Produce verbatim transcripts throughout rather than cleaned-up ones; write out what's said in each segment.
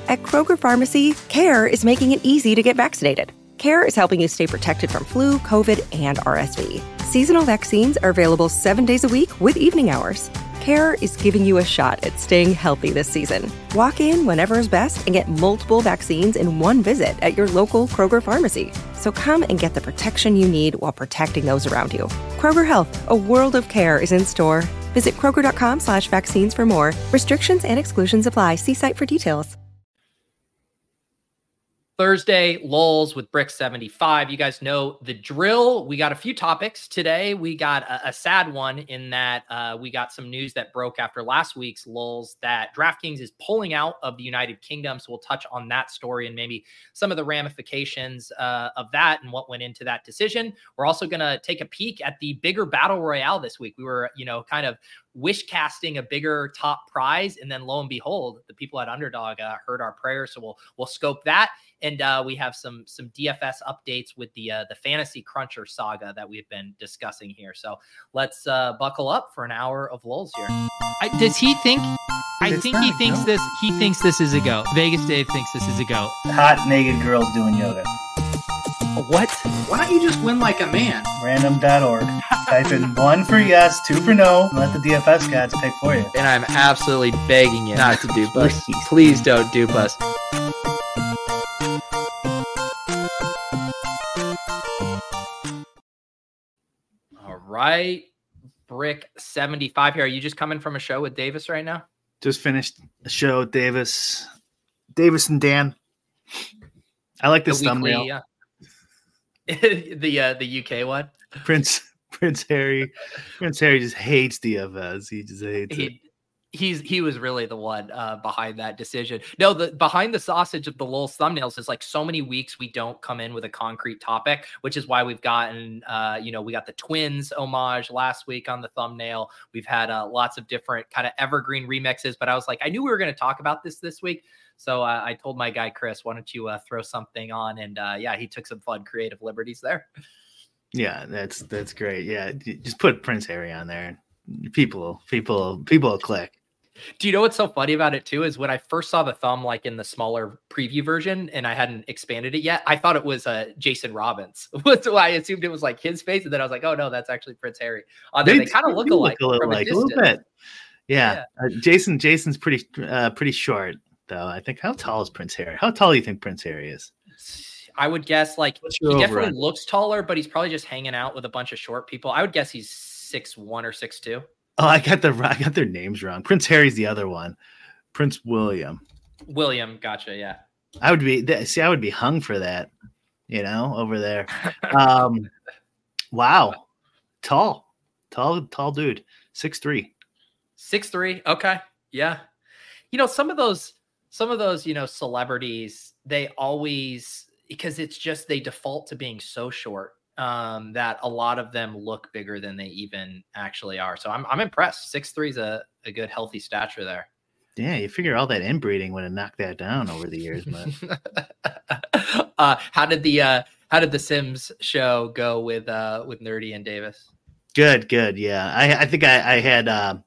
At Kroger Pharmacy, CARE is making it easy to get vaccinated. CARE is helping you stay protected from flu, COVID, and R S V. Seasonal vaccines are available seven days a week with evening hours. CARE is giving you a shot at staying healthy this season. Walk in whenever is best and get multiple vaccines in one visit at your local Kroger Pharmacy. So come and get the protection you need while protecting those around you. Kroger Health, a world of care is in store. Visit Kroger.com slash vaccines for more. Restrictions and exclusions apply. See site for details. Thursday, lulls with Brick seventy-five. You guys know the drill. We got a few topics today. We got a, a sad one in that uh, we got some news that broke after last week's lulls that DraftKings is pulling out of the United Kingdom. So we'll touch on that story and maybe some of the ramifications uh, of that and what went into that decision. We're also going to take a peek at the bigger battle royale this week. We were, you know, kind of wish casting a bigger top prize. And then lo and behold, the people at Underdog uh, heard our prayers. So we'll, we'll scope that. And uh, we have some some D F S updates with the uh, the Fantasy Cruncher saga that we've been discussing here. So let's uh, buckle up for an hour of lulls here. I, does he think? I It's think not he a thinks go. this. He thinks this is a go. Vegas Dave thinks this is a go. Hot naked girls doing yoga. What? Why don't you just win like a man? Random dot org. Type in one for yes, two for no, and let the D F S gods pick for you. And I'm absolutely begging you not to dupe us. Please. Please don't dupe us. All right. Brick seventy-five here. Are you just coming from a show with Davis right now? Just finished a show with Davis. Davis and Dan. I like this The weekly, thumbnail. uh, the uh, the U K one. Prince Prince Harry. Prince Harry just hates D F S. He just hates it. He he's he was really the one uh, behind that decision. No, the behind the sausage of the Lulz thumbnails is like so many weeks we don't come in with a concrete topic, which is why we've gotten uh, you know, we got the Twins homage last week on the thumbnail. We've had uh, lots of different kind of evergreen remixes, but I was like, I knew we were going to talk about this this week. So uh, I told my guy, Chris, why don't you uh, throw something on? And uh, yeah, he took some fun creative liberties there. Yeah, that's that's great. Yeah, just put Prince Harry on there. People, people, people will click. Do you know what's so funny about it too is when I first saw the thumb, like in the smaller preview version, and I hadn't expanded it yet, I thought it was uh, Jason Robbins. So I assumed it was like his face, and then I was like, oh no, that's actually Prince Harry. Uh, they, they kind of look do alike, a little, from a like, a little distance. bit. Yeah, yeah. Uh, Jason. Jason's pretty, uh, pretty short though. I think. How tall is Prince Harry? How tall do you think Prince Harry is? I would guess like What's he your definitely over-under? looks taller, but he's probably just hanging out with a bunch of short people. I would guess he's six one or six two. Oh, I got the I got their names wrong. Prince Harry's the other one. Prince William. William, gotcha. Yeah. I would be see. I would be hung for that. You know, over there. Um, wow, tall, tall, tall dude. Six three. Six three. Okay. Yeah. You know, some of those, some of those, you know, celebrities, they always, because it's just they default to being so short um, that a lot of them look bigger than they even actually are. So I'm I'm impressed. Six three is a, a good healthy stature there. Yeah, you figure all that inbreeding would have knocked that down over the years, but uh, how did the uh, how did the Sims show go with uh, with Nerdy and Davis? good, good. Yeah, I I think I, I had. Uh,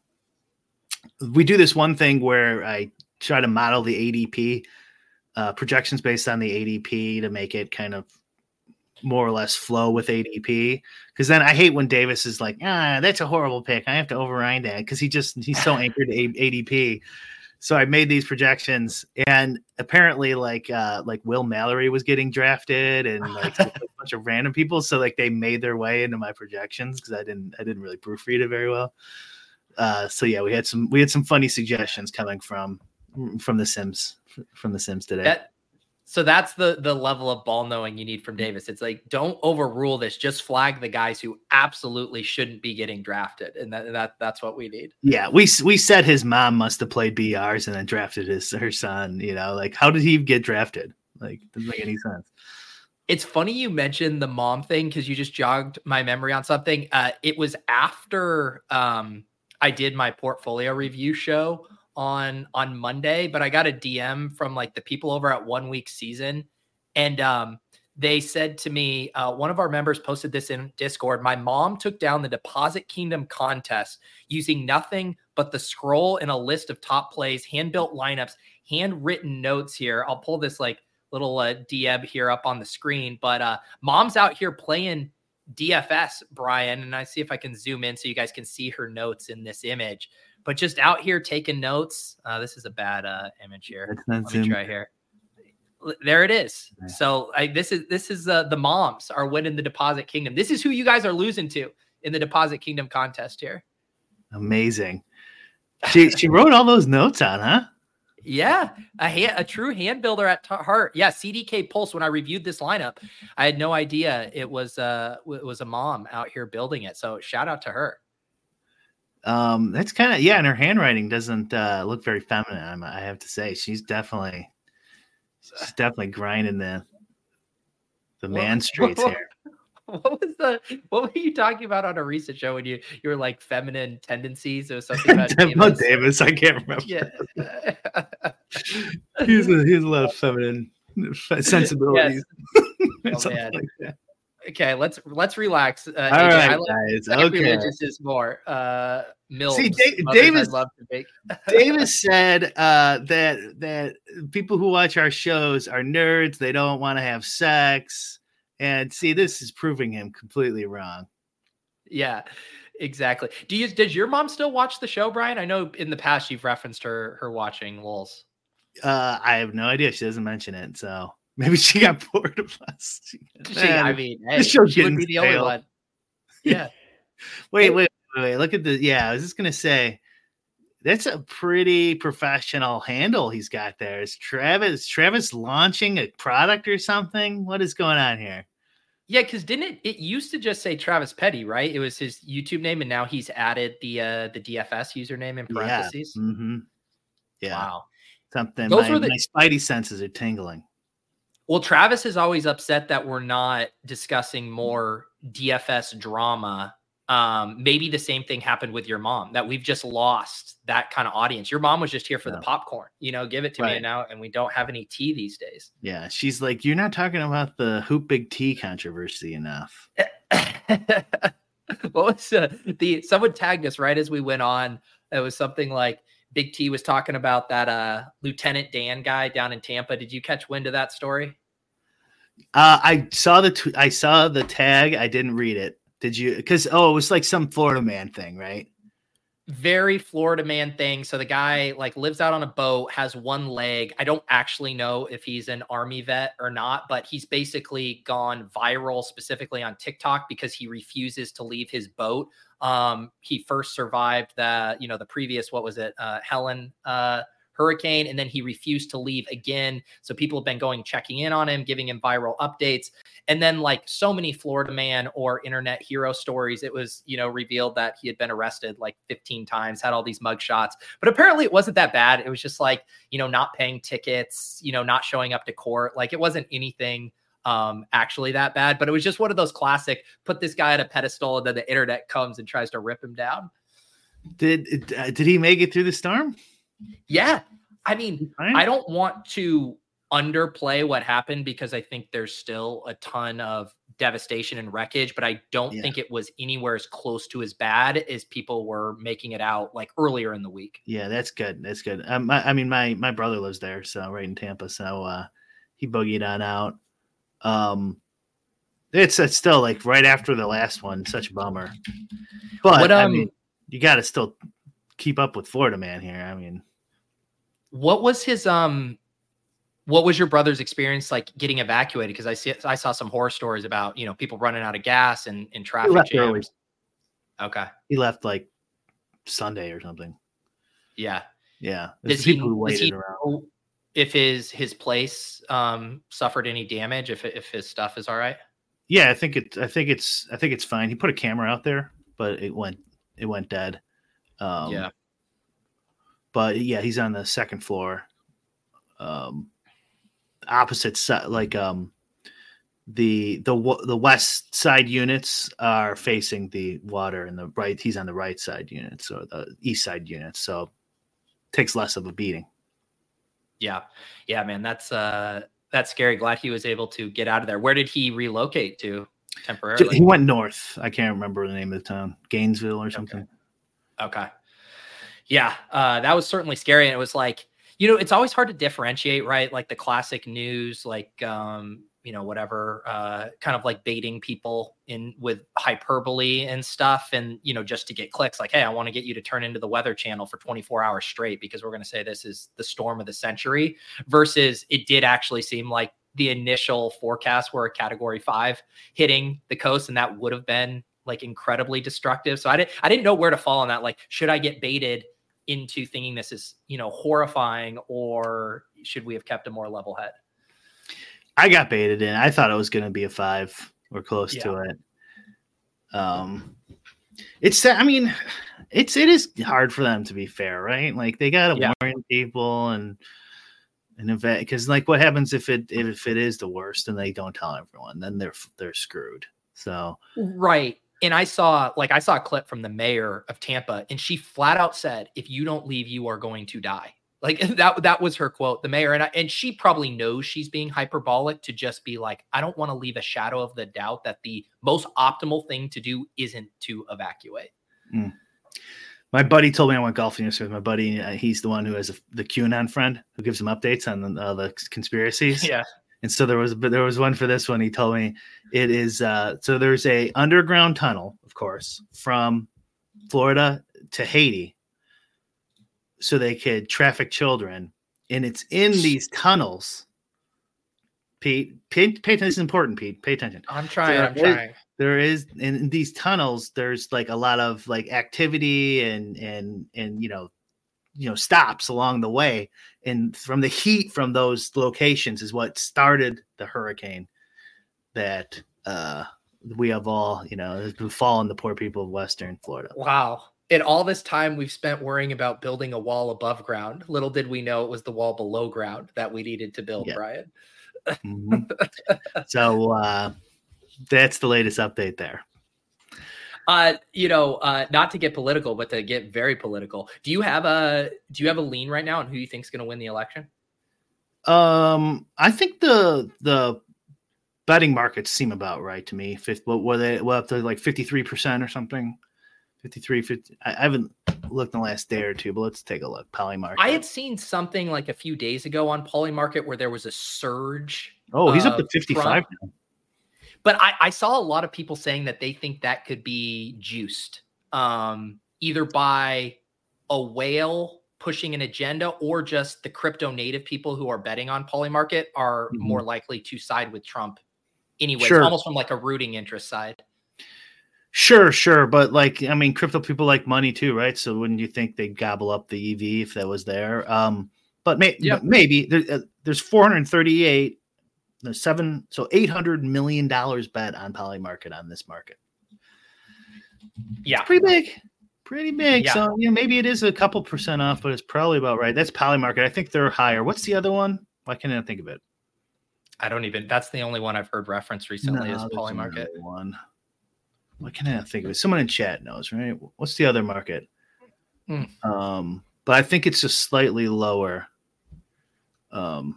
we do this one thing where I try to model the A D P uh, projections based on the A D P to make it kind of more or less flow with A D P. Because then I hate when Davis is like, ah, that's a horrible pick. I have to override that because he just he's so anchored to A- ADP. So I made these projections, and apparently, like uh, like Will Mallory was getting drafted, and like a bunch of random people. So like they made their way into my projections because I didn't I didn't really proofread it very well. Uh, so yeah, we had some we had some funny suggestions coming from from the Sims from the Sims today. That, so that's the the level of ball knowing you need from Davis. It's like, don't overrule this. Just flag the guys who absolutely shouldn't be getting drafted, and that, that that's what we need. Yeah, we we said his mom must have played B Rs and then drafted his her son. You know, like how did he get drafted? Like doesn't make any sense. It's funny you mentioned the mom thing because you just jogged my memory on something. Uh, it was after um, I did my portfolio review show on on Monday, but I got a D M from like the people over at One Week Season, and um They said to me, uh, one of our members posted this in Discord. My mom took down the Deposit Kingdom contest using nothing but the scroll and a list of top plays, hand-built lineups, handwritten notes here. I'll pull this like little uh, D M here up on the screen, but uh, mom's out here playing D F S, Brian, and I see if I can zoom in so you guys can see her notes in this image, but just out here taking notes. Uh, this is a bad uh, image here. Let me try here. There it is. Yeah. So I, this is, this is uh, the moms are winning the Deposit Kingdom. This is who you guys are losing to in the Deposit Kingdom contest here. Amazing. She, she wrote all those notes on, huh? Yeah, a hand, a true hand builder at t- heart. Yeah, C D K Pulse. When I reviewed this lineup, I had no idea it was uh it was a mom out here building it. So shout out to her. Um, that's kind of yeah, and her handwriting doesn't uh, look very feminine. I have to say, she's definitely she's definitely grinding the the man what, streets what, here. What was the what were you talking about on a recent show when you you were like feminine tendencies or something about Davis? Davis? I can't remember. Yeah. he's a he's a lot of feminine sensibilities. Yes. Oh, man. Like okay, let's let's relax. Uh, All A J, right, I like, guys. I okay. Religious is more. Uh, Mills, See, da- Davis. Love to bake. Davis said uh, that that people who watch our shows are nerds. They don't want to have sex. And see, this is proving him completely wrong. Yeah, exactly. Do you? Does your mom still watch the show, Brian? I know in the past you've referenced her her watching Lulz. Uh, I have no idea. She doesn't mention it, so maybe she got bored of us. She, I mean, hey, she would be the only one. Yeah. wait, wait, wait, wait. Look at the. Yeah, I was just gonna say. That's a pretty professional handle he's got there. Is Travis Travis launching a product or something? What is going on here? Yeah, because didn't it? It used to just say Travis Petty, right? It was his YouTube name, and now he's added the uh, the D F S username in parentheses. Yeah. Mm-hmm. Yeah. Wow. Something. Those my, were the... my spidey senses are tingling. Well, Travis is always upset that we're not discussing more D F S drama. Um, maybe the same thing happened with your mom, that we've just lost that kind of audience. Your mom was just here for yeah. the popcorn, you know, give it to right. me now. And we don't have any tea these days. Yeah. She's like, you're not talking about the Hoop Big T controversy enough. What was uh, the, someone tagged us right as we went on. It was something like Big T was talking about that, uh, Lieutenant Dan guy down in Tampa. Did you catch wind of that story? Uh, I saw the, t- I saw the tag. I didn't read it. Did you? Because, oh, it was like some Florida man thing, right? Very Florida man thing. So the guy like lives out on a boat, has one leg. I don't actually know if he's an Army vet or not, but he's basically gone viral specifically on TikTok because he refuses to leave his boat. Um, he first survived the, you know, the previous, what was it? Uh, Helen, uh, hurricane, and then he refused to leave again. So people have been going, checking in on him, giving him viral updates. And then like so many Florida man or internet hero stories, it was, you know, revealed that he had been arrested like fifteen times, had all these mugshots, but apparently it wasn't that bad. It was just like, you know, not paying tickets, you know, not showing up to court. Like it wasn't anything um, actually that bad, but it was just one of those classic, put this guy on a pedestal and then the internet comes and tries to rip him down. Did, uh, did he make it through the storm? Yeah. I mean, I don't want to underplay what happened because I think there's still a ton of devastation and wreckage, but I don't yeah. think it was anywhere as close to as bad as people were making it out like earlier in the week. Yeah, that's good. That's good. Um, I, I mean, my, my brother lives there, so right in Tampa. So uh, he boogied on out. Um, it's, it's still like right after the last one, such a bummer. But what, um, I mean, you got to still keep up with Florida man here. I mean, what was his, um, what was your brother's experience like getting evacuated? Because I see, I saw some horror stories about, you know, people running out of gas and, and traffic jams. Early. Okay. He left like Sunday or something. Yeah. Yeah. Does he, does he know if his, his place, um, suffered any damage, if, if his stuff is all right? Yeah, I think it, I think it's, I think it's fine. He put a camera out there, but it went, it went dead. Um, yeah. But yeah, he's on the second floor, um, opposite side. Like um, the the the west side units are facing the water, and the right he's on the right side units or the east side units. So takes less of a beating. Yeah, yeah, man, that's uh, That's scary. Glad he was able to get out of there. Where did he relocate to temporarily? He went north. I can't remember the name of the town, Gainesville or something. Okay. okay. Yeah, uh, that was certainly scary. And it was like, you know, it's always hard to differentiate, right? Like the classic news, like, um, you know, whatever, uh, kind of like baiting people in with hyperbole and stuff. And, you know, just to get clicks like, hey, I want to get you to turn into the Weather Channel for twenty-four hours straight because we're going to say this is the storm of the century versus it did actually seem like the initial forecasts were a category five hitting the coast. And that would have been like incredibly destructive. So I didn't, I didn't know where to fall on that. Like, should I get baited into thinking this is, you know, horrifying, or should we have kept a more level head? I got baited in. I thought it was going to be a five or close yeah. to it. Um, it's, I mean, it's, it is hard for them to be fair, right? Like they got to yeah. warn people and, and event, because like what happens if it, if it is the worst and they don't tell everyone, then they're, they're screwed. So, right. And I saw, like, I saw a clip from the mayor of Tampa, and she flat out said, if you don't leave, you are going to die. Like that, that was her quote, the mayor. And I, and she probably knows she's being hyperbolic to just be like, I don't want to leave a shadow of the doubt that the most optimal thing to do isn't to evacuate. Mm. My buddy told me I went golfing yesterday with my buddy. Uh, he's the one who has a, the QAnon friend who gives him updates on the, uh, the conspiracies. Yeah. And so there was, but there was one for this one. He told me it is, uh, so there's a underground tunnel, of course, from Florida to Haiti, so they could traffic children. And it's in these tunnels. Pete, pay, pay attention. This is important, Pete. Pay attention. I'm trying. So I'm there, trying. There is in these tunnels, there's like a lot of like activity and, and, and, you know, you know, stops along the way. And from the heat from those locations is what started the hurricane that uh, we have all, you know, has befallen the poor people of Western Florida. Wow. And all this time we've spent worrying about building a wall above ground. Little did we know it was the wall below ground that we needed to build, yeah. Brian. Mm-hmm. So uh, that's the latest update there. Uh, you know, uh, not to get political, but to get very political. Do you have a do you have a lean right now on who you think is going to win the election? Um, I think the the betting markets seem about right to me. Fifth, what were they? Well, up to like fifty-three percent or something. fifty-three, fifty. I, I haven't looked in the last day or two, but let's take a look. Polymarket. I had seen something like a few days ago on Polymarket where there was a surge. Oh, he's up to fifty-five now. But I, I saw a lot of people saying that they think that could be juiced um, either by a whale pushing an agenda or just the crypto native people who are betting on Polymarket are mm-hmm. more likely to side with Trump anyway, sure. almost from like a rooting interest side. Sure, sure. But like, I mean, crypto people like money too, right? So wouldn't you think they'd gobble up the E V if that was there? Um, but, may, yeah. but maybe there, uh, there's four hundred thirty-eight. There's seven, so eight hundred million dollars bet on Polymarket on this market. Yeah. It's pretty big, pretty big. Yeah. So, you know, maybe it is a couple percent off, but it's probably about right. That's Polymarket. I think they're higher. What's the other one? Why can't I think of it? I don't even, that's the only one I've heard referenced recently no, is Polymarket. One. Why can't I think of it? Someone in chat knows, right? What's the other market? Hmm. Um, but I think it's just slightly lower. Um,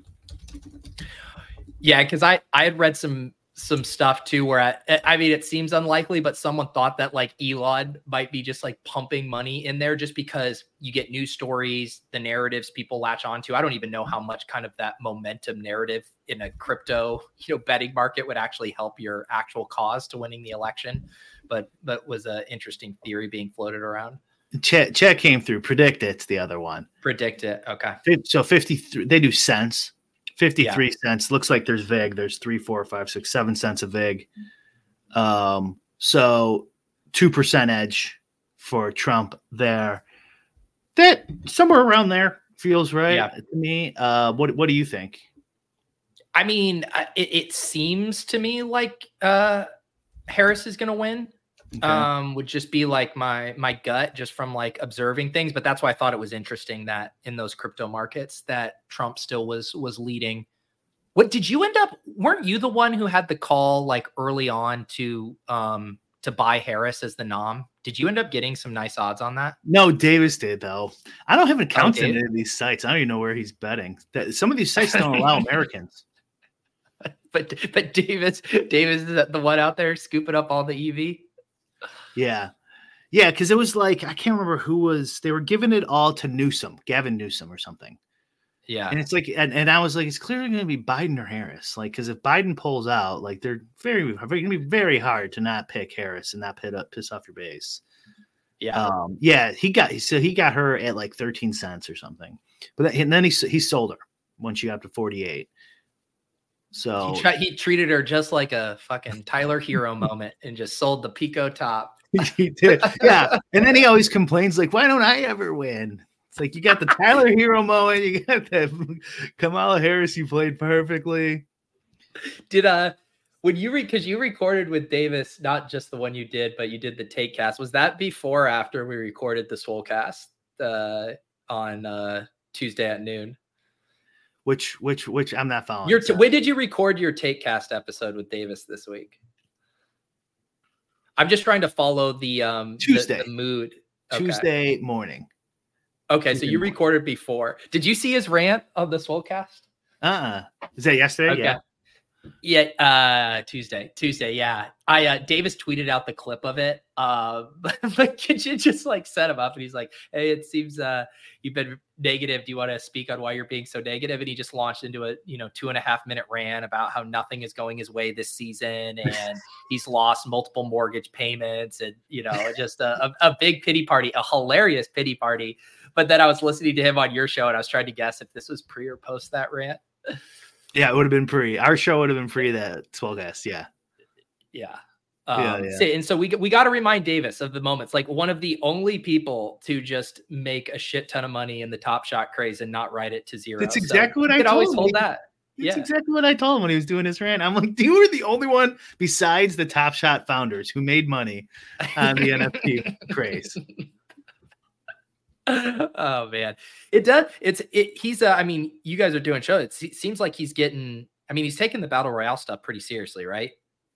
Yeah, because I, I had read some some stuff too where I, I mean, it seems unlikely, but someone thought that like Elon might be just like pumping money in there just because you get news stories, the narratives people latch onto. I don't even know how much kind of that momentum narrative in a crypto, you know, betting market would actually help your actual cause to winning the election. But that was an interesting theory being floated around. Chat, chat came through. Predict It's the other one. Predict It. Okay. So fifty-three, they do cents. fifty-three yeah. cents. Looks like there's vig. There's three, four, five, six, seven cents of vig. Um, so two percent edge for Trump there. That somewhere around there feels right yeah. to me. Uh, what what do you think? I mean, it, it seems to me like uh, Harris is going to win. Okay. Um, would just be like my my gut just from like observing things, but that's why I thought it was interesting that in those crypto markets that Trump still was was leading. What did you end up? Weren't you the one who had the call like early on to um to buy Harris as the nom. Did you end up getting some nice odds on that? No, Davis did though. I don't have accounts Oh, in Dave? any of these sites. I don't even know where he's betting. That some of these sites don't allow Americans. But but Davis Davis is the one out there scooping up all the E V. Yeah. Yeah, because it was like, I can't remember who was, they were giving it all to Newsom, Gavin Newsom or something. Yeah. And it's like, and, and I was like, it's clearly going to be Biden or Harris. Like, because if Biden pulls out, like, they're very, very going to be very hard to not pick Harris and not pit up, piss off your base. Yeah. Um, yeah, he got, so he got her at like thirteen cents or something. But that, and then he, he sold her when she got up to forty-eight. So He, tried, he treated her just like a fucking Tyler Hero moment and just sold the Pico top. he did. Yeah. And then he always complains, like, why don't I ever win? It's like, you got the Tyler Hero moment. You got the Kamala Harris. You played perfectly. Did uh when you re because you recorded with Davis, not just the one you did, but you did the take cast. Was that before or after we recorded the Swole cast uh on uh Tuesday at noon? Which, which, which I'm not following. Your t- when did you record your take cast episode with Davis this week? I'm just trying to follow the um Tuesday. the, the mood. Okay. Tuesday morning. Okay, so Tuesday you morning. recorded before. Did you see his rant on the Swolecast? Uh-uh. Is that yesterday? Okay. Yeah. Yeah, uh Tuesday. Tuesday, yeah. I uh Davis tweeted out the clip of it. Uh but, but Kitchen just like set him up and he's like, hey, it seems uh you've been negative. Do you want to speak on why you're being so negative? And he just launched into a you know two and a half minute rant about how nothing is going his way this season and he's lost multiple mortgage payments and you know just a, a, a big pity party, a hilarious pity party. But then I was listening to him on your show and I was trying to guess if this was pre or post that rant. Yeah, it would have been pre. Our show would have been pre that Swolecast. Yeah. Yeah. Um, Yeah, yeah. so- and so we we got to remind Davis of the moments, like one of the only people to just make a shit ton of money in the Top Shot craze and not write it to zero. That's So exactly what you I could always told hold him. that. That's Yeah. exactly what I told him when he was doing his rant. I'm like, you were the only one besides the Top Shot founders who made money on the N F T craze. Oh man, it does. It's it. He's. Uh, I mean, you guys are doing shows. It se- seems like he's getting. I mean, he's taking the battle royale stuff pretty seriously, right?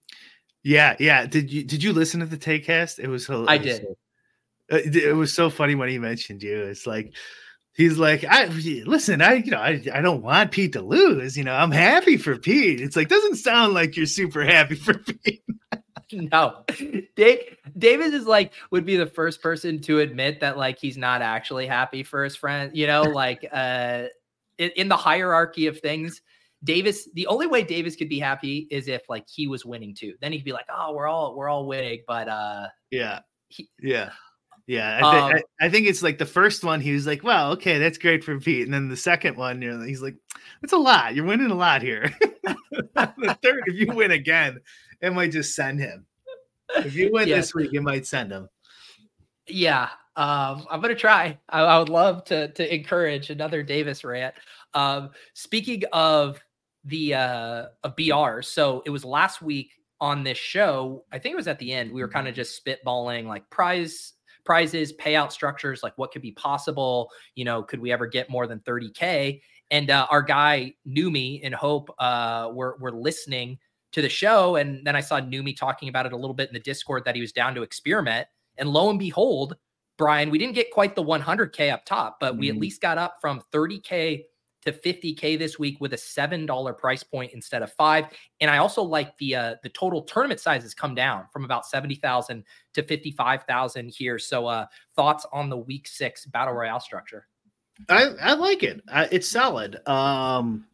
Yeah, yeah. Did you did you listen to the take cast? It was I hilarious. did. It, it was so funny when he mentioned you. It's like he's like, I listen, I you know, I, I don't want Pete to lose. You know, I'm happy for Pete. It's like doesn't sound like you're super happy for Pete. No, Dave, Davis is like would be the first person to admit that like he's not actually happy for his friend. You know, like uh, in, in the hierarchy of things, Davis. The only way Davis could be happy is if like he was winning too. Then he'd be like, oh, we're all we're all winning, but uh, Yeah, he, yeah, yeah. I, th- Um, I, I think it's like the first one. He was like, well, okay, that's great for Pete. And then the second one, you know, he's like, it's a lot. You're winning a lot here. The third, if you win again, it might just send him. If you win Yeah. this week, it might send him. yeah. Um, I'm gonna try. I, I would love to to encourage another Davis rant. Um, speaking of the uh of B R, so it was last week on this show. I think it was at the end. We were kind of just spitballing like prize prizes, payout structures, like what could be possible. You know, could we ever get more than thirty K? And uh, our guy Numi and Hope uh, were were listening to the show, and then I saw Numi talking about it a little bit in the Discord that he was down to experiment. And lo and behold, Brian, we didn't get quite the one hundred K up top, but we at Mhm. least got up from thirty K to fifty K this week with a seven dollar price point instead of five. And I also like the uh, the total tournament size has come down from about seventy thousand to fifty-five thousand here. So uh, thoughts on the week six battle royale structure? I, I like it. I, it's solid. Um,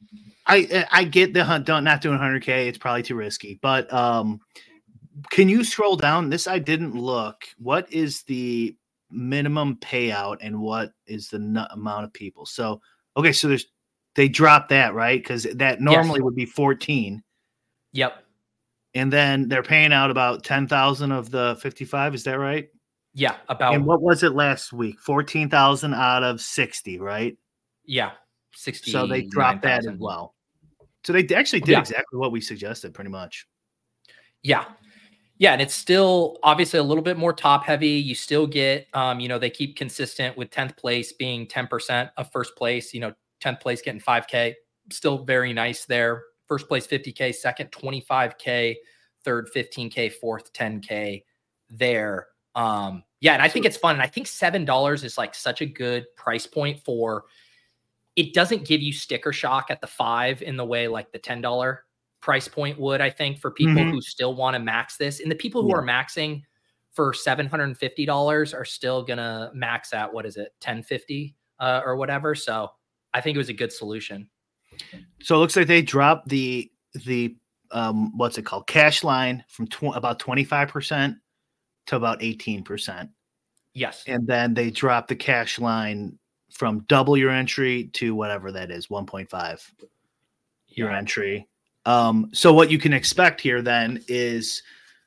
I I get the hunt. Don't not doing one hundred K. It's probably too risky. But um, can you scroll down? This I didn't look. What is the minimum payout and what is the n- amount of people? So okay, so there's they dropped that right because that normally would be fourteen, Yep. and then they're paying out about ten thousand of the fifty-five. Is that right? Yeah. About And what was it last week? Fourteen thousand out of sixty, right? yeah. sixty. So they dropped that as well. So they actually did Yeah. exactly what we suggested, pretty much. Yeah. Yeah. And it's still obviously a little bit more top heavy. You still get, um, you know, they keep consistent with tenth place being ten percent of first place, you know, tenth place getting five K, still very nice there. First place, fifty K, second, twenty-five K, third fifteen K, fourth ten K there. Um, yeah, and I think it's fun. And I think seven dollars is like such a good price point for, it doesn't give you sticker shock at the five in the way like the ten dollars price point would, I think, for people mm-hmm. who still want to max this. And the people who yeah. are maxing for seven hundred fifty dollars are still going to max at, what is it, ten fifty uh, or whatever. So I think it was a good solution. So it looks like they dropped the, the um, what's it called? Cash line from tw- about twenty-five percent to about eighteen percent. Yes. And then they dropped the cash line from double your entry to whatever that is, one point five your yeah. entry. Um, so what you can expect here then is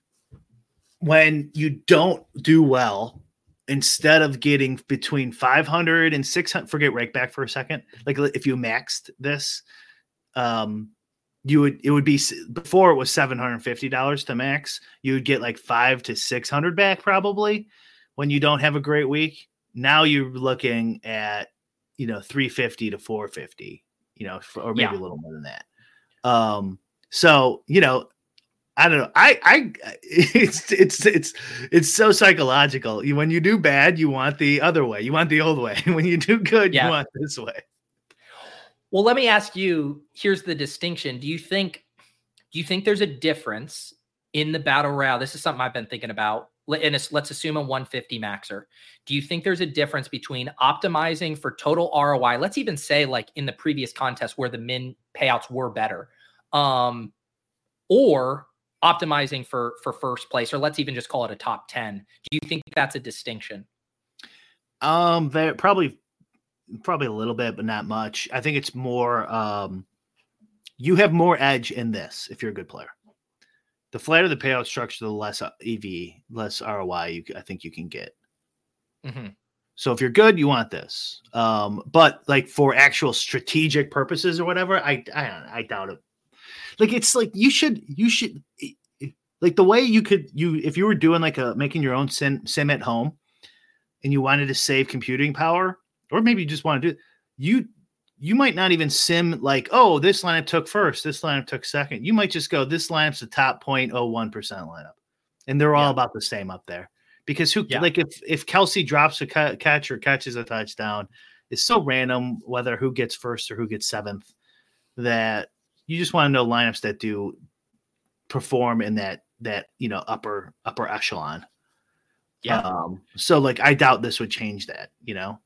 when you don't do well, instead of getting between five hundred and six hundred, forget right back for a second. Like if you maxed this, um, you would, it would be, before it was seven hundred fifty dollars to max, you would get like five to six hundred back probably when you don't have a great week. Now you're looking at, you know, three fifty to four fifty, you know, or maybe yeah. a little more than that. Um, so, you know, I don't know. I, I, it's, it's, it's, it's so psychological. You, when you do bad, you want the other way. You want the old way. When you do good, yeah. you want this way. Well, let me ask you, here's the distinction. Do you think, do you think there's a difference in the battle royale? This is something I've been thinking about. And it's, let's assume a one fifty maxer. Do you think there's a difference between optimizing for total R O I? Let's even say like in the previous contest where the min payouts were better, um, or optimizing for, for first place, or let's even just call it a top ten. Do you think that's a distinction? Um, there probably, probably a little bit, but not much. I think it's more, um, you have more edge in this if you're a good player. The flatter the payout structure, the less E V, less R O I you, I think you can get. Mm-hmm. So if you're good, you want this. Um, but like for actual strategic purposes or whatever, I, I I doubt it. Like it's like you should you should like the way you could you if you were doing like a making your own sim, sim at home, and you wanted to save computing power, or maybe you just want to do you. You might not even sim like, oh, this lineup took first, this lineup took second. You might just go, this lineup's the top zero point zero one percent lineup. And they're all yeah. about the same up there. Because who, yeah. like if, if Kelsey drops a ca- catch or catches a touchdown, it's so random whether who gets first or who gets seventh that you just want to know lineups that do perform in that, that, you know, upper, upper echelon. Yeah. Um, so like, I doubt this would change that, you know?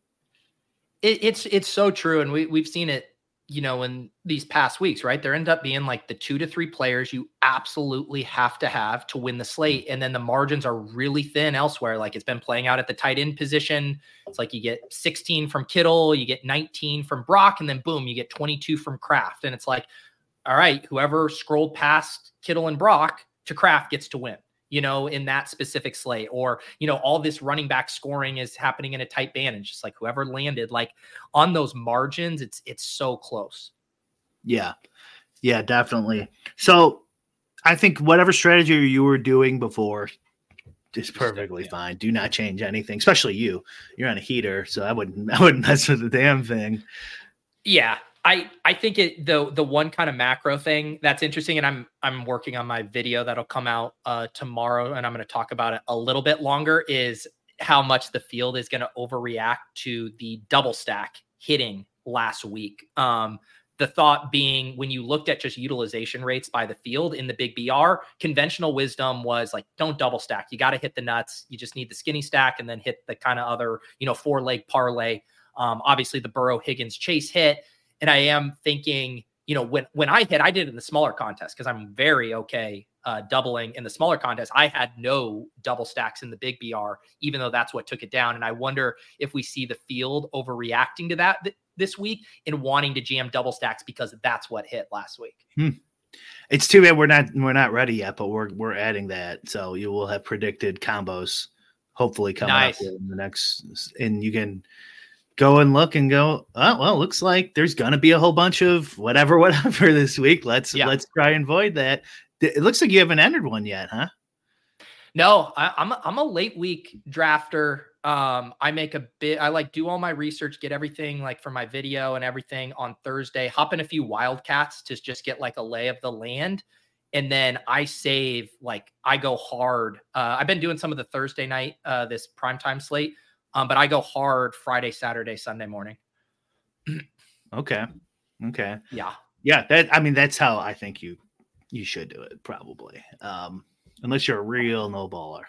It, it's it's so true, and we we've seen it, you know, in these past weeks, right? There end up being like the two to three players you absolutely have to have to win the slate, and then the margins are really thin elsewhere. Like it's been playing out at the tight end position. It's like you get sixteen from Kittle, you get nineteen from Brock, and then boom, you get twenty-two from Kraft, and it's like, all right, whoever scrolled past Kittle and Brock to Kraft gets to win. You know, in that specific slate, or, you know, all this running back scoring is happening in a tight band, and just like whoever landed like on those margins, it's, it's so close. Yeah. Yeah, definitely. So I think whatever strategy you were doing before is perfectly yeah. fine. Do not change anything, especially you, you're on a heater. So I wouldn't, I wouldn't mess with the damn thing. Yeah. I, I think it the the one kind of macro thing that's interesting, and I'm I'm working on my video that'll come out uh, tomorrow, and I'm going to talk about it a little bit longer, is how much the field is going to overreact to the double stack hitting last week. Um, the thought being, when you looked at just utilization rates by the field in the big B R, conventional wisdom was like, don't double stack. You got to hit the nuts. You just need the skinny stack and then hit the kind of other, you know, four leg parlay. Um, obviously, the Burrow, Higgins, Chase hit. And I am thinking, you know, when, when I hit, I did it in the smaller contest because I'm very okay uh, doubling in the smaller contest. I had no double stacks in the big B R, even though that's what took it down. And I wonder if we see the field overreacting to that th- this week and wanting to jam double stacks because that's what hit last week. Hmm. It's too bad we're not we're not ready yet, but we're we're adding that. So you will have predicted combos hopefully coming nice. up in the next, and you can go and look and go, oh, well, looks like there's going to be a whole bunch of whatever, whatever this week. Let's, yeah. let's try and avoid that. It looks like you haven't entered one yet, huh? No, I, I'm, a, I'm a late week drafter. Um, I make a bit, I like do all my research, get everything like for my video and everything on Thursday, hop in a few wildcats to just get like a lay of the land. And then I save, like I go hard. Uh, I've been doing some of the Thursday night, uh, this primetime slate, um, but I go hard Friday, Saturday, Sunday morning. Okay. Okay. Yeah. Yeah. That, I mean, that's how I think you, you should do it probably. Um, unless you're a real no baller.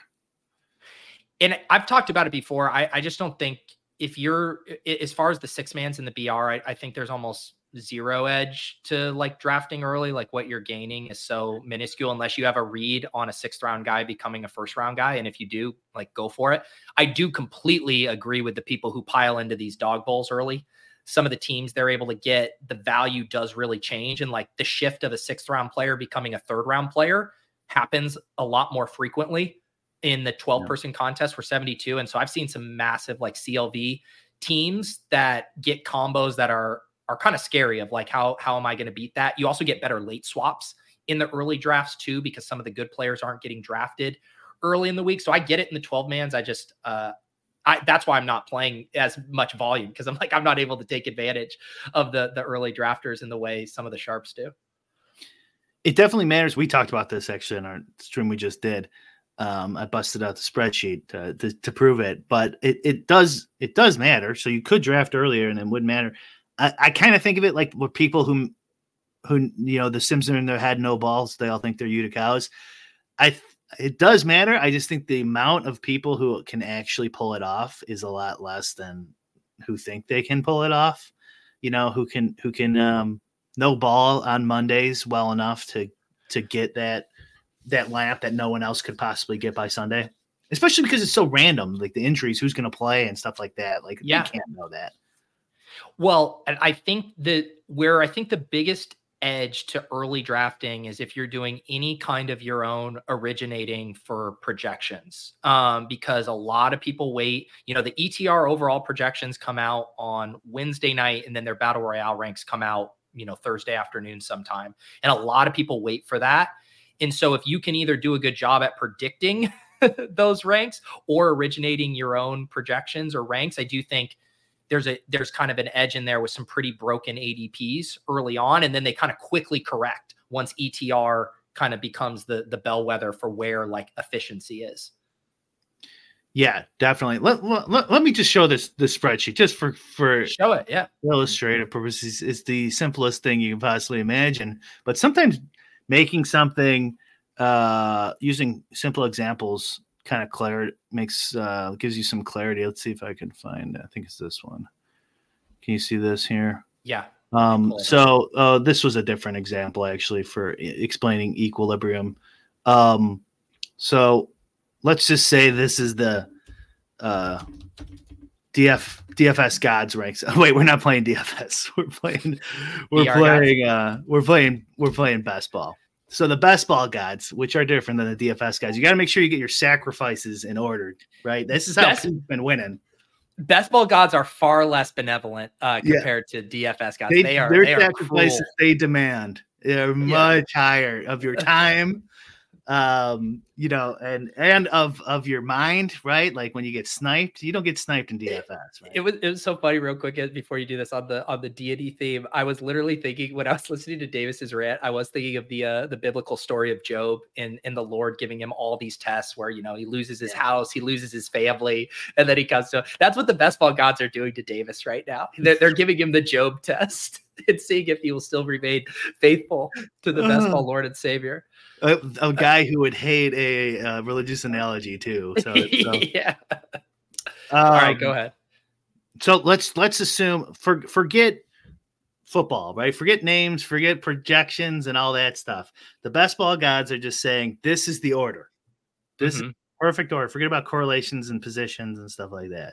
And I've talked about it before. I, I just don't think if you're, as far as the six mans in the B R, I, I think there's almost zero edge to like drafting early. Like what you're gaining is so minuscule unless you have a read on a sixth round guy becoming a first round guy. And if you do, like, go for it. I do completely agree with the people who pile into these dog bowls early. Some of the teams they're able to get, the value does really change. And like the shift of a sixth round player becoming a third round player happens a lot more frequently in the twelve person yeah. contest for seventy-two. And so I've seen some massive like C L V teams that get combos that are are kind of scary of like, how, how am I going to beat that? You also get better late swaps in the early drafts too, because some of the good players aren't getting drafted early in the week. So I get it in the twelve mans. I just, uh, I, that's why I'm not playing as much volume, because I'm like, I'm not able to take advantage of the, the early drafters in the way some of the sharps do. It definitely matters. We talked about this actually in our stream we just did. Um, I busted out the spreadsheet to, to, to prove it, but it, it does, it does matter. So you could draft earlier and it wouldn't matter. I, I kind of think of it like what people who, who, you know, the Sims are in their head, no balls. They all think they're Utica cows. I, it does matter. I just think the amount of people who can actually pull it off is a lot less than who think they can pull it off, you know, who can, who can, um, no ball on Mondays well enough to, to get that, that lineup that no one else could possibly get by Sunday, especially because it's so random, like the injuries, who's going to play and stuff like that. Like, yeah. You can't know that. Well, and I think that where I think the biggest edge to early drafting is if you're doing any kind of your own originating for projections, um, because a lot of people wait, you know, the E T R overall projections come out on Wednesday night, and then their battle royale ranks come out, you know, Thursday afternoon sometime. And a lot of people wait for that. And so if you can either do a good job at predicting those ranks or originating your own projections or ranks, I do think there's a, there's kind of an edge in there with some pretty broken A D Ps early on. And then they kind of quickly correct once E T R kind of becomes the, the bellwether for where like efficiency is. Yeah, definitely. Let, let, let me just show this, this spreadsheet just for, for show it. Yeah. Illustrative purposes. It's the simplest thing you can possibly imagine, but sometimes making something uh, using simple examples kind of clear makes uh, gives you some clarity. Let's see if I can find. I think it's this one. Can you see this here? Yeah. Um, so uh, this was a different example actually for explaining equilibrium. Um, so let's just say this is the uh, D F D F S gods ranks. Oh, wait, we're not playing D F S. We're playing. We're B R playing. Uh, we're playing. We're playing best ball. So the best ball gods, which are different than the D F S guys, you got to make sure you get your sacrifices in order, right? This is how best, you've been winning. Best ball gods are far less benevolent uh, compared yeah. to D F S guys. They, they are. Their they sacrifices are they demand they're yeah. much higher of your time. Um, you know, and and of of your mind, right? Like when you get sniped, you don't get sniped in D F S, right? It was it was so funny, real quick, before you do this on the on the deity theme. I was literally thinking when I was listening to Davis's rant, I was thinking of the uh, the biblical story of Job and and the Lord giving him all these tests where, you know, he loses his yeah. house, he loses his family, and then he comes to. That's what the best ball gods are doing to Davis right now. They're, they're giving him the Job test and seeing if he will still remain faithful to the best ball Lord and Savior. A, a guy who would hate a uh, religious analogy too. So, so. yeah. Um, All right, go ahead. So let's let's assume for forget football, right? Forget names, forget projections, and all that stuff. The best ball gods are just saying this is the order. This mm-hmm. is perfect order. Forget about correlations and positions and stuff like that.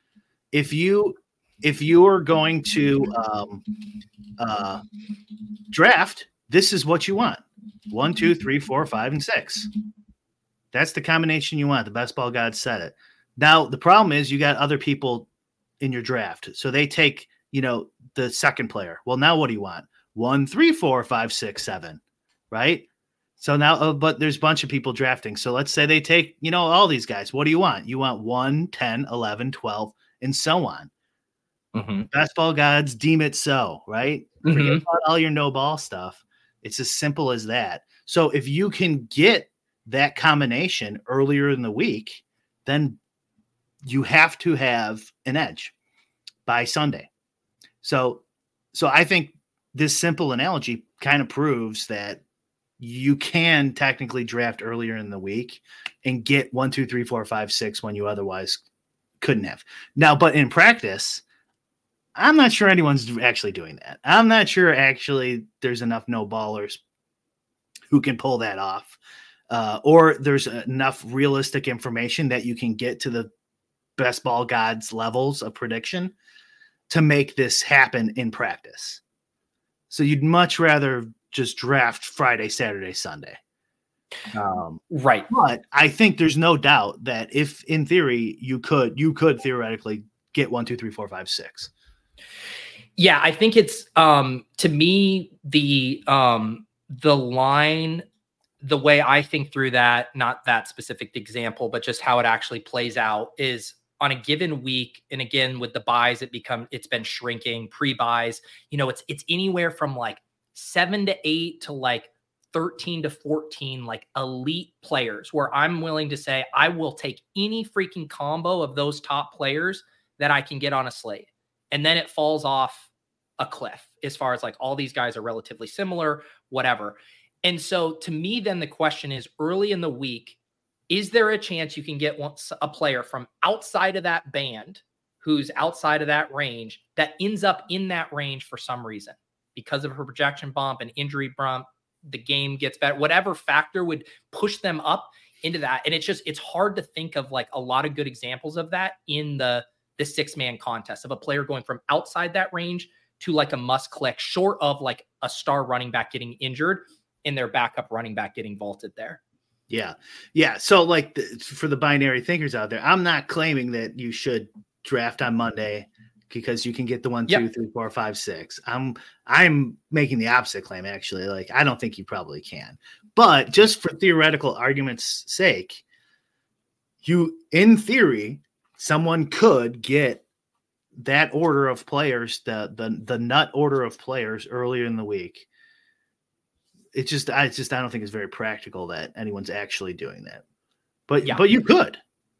If you if you are going to um, uh, draft, this is what you want. One, two, three, four, five, and six. That's the combination you want. The best ball gods said it. Now, the problem is you got other people in your draft. So they take, you know, the second player. Well, now what do you want? One, three, four, five, six, seven, right? So now, uh, but there's a bunch of people drafting. So let's say they take, you know, all these guys. What do you want? You want one, ten, eleven, twelve, and so on. Mm-hmm. Best ball gods deem it so, right? Mm-hmm. Forget about all your no ball stuff. It's as simple as that. So if you can get that combination earlier in the week, then you have to have an edge by Sunday. So, so I think this simple analogy kind of proves that you can technically draft earlier in the week and get one, two, three, four, five, six when you otherwise couldn't have. Now, but in practice, I'm not sure anyone's actually doing that. I'm not sure actually there's enough no ballers who can pull that off. Uh, or there's enough realistic information that you can get to the best ball gods levels of prediction to make this happen in practice. So you'd much rather just draft Friday, Saturday, Sunday. Um, right. But I think there's no doubt that if in theory you could, you could theoretically get one, two, three, four, five, six. Yeah. I think it's, um, to me, the, um, the line, the way I think through that, not that specific example, but just how it actually plays out is on a given week. And again, with the buys, it become, it's been shrinking pre-buys, you know, it's, it's anywhere from like seven to eight to like thirteen to fourteen, like elite players where I'm willing to say, I will take any freaking combo of those top players that I can get on a slate. And then it falls off a cliff as far as like all these guys are relatively similar, whatever. And so to me, then the question is early in the week, is there a chance you can get one, a player from outside of that band who's outside of that range that ends up in that range for some reason because of her projection bump, an injury bump, the game gets better, whatever factor would push them up into that. And it's just, it's hard to think of like a lot of good examples of that in the, the six man contest of a player going from outside that range to like a must click short of like a star running back getting injured and their backup running back getting vaulted there. Yeah. Yeah. So like the, for the binary thinkers out there, I'm not claiming that you should draft on Monday because you can get the one, two, yep. three, four, five, six. I'm, I'm making the opposite claim actually. Like, I don't think you probably can, but just for theoretical argument's sake, you, in theory, someone could get that order of players, the, the, the nut order of players earlier in the week. It's just, I it's just, I don't think it's very practical that anyone's actually doing that, but, yeah. but you could,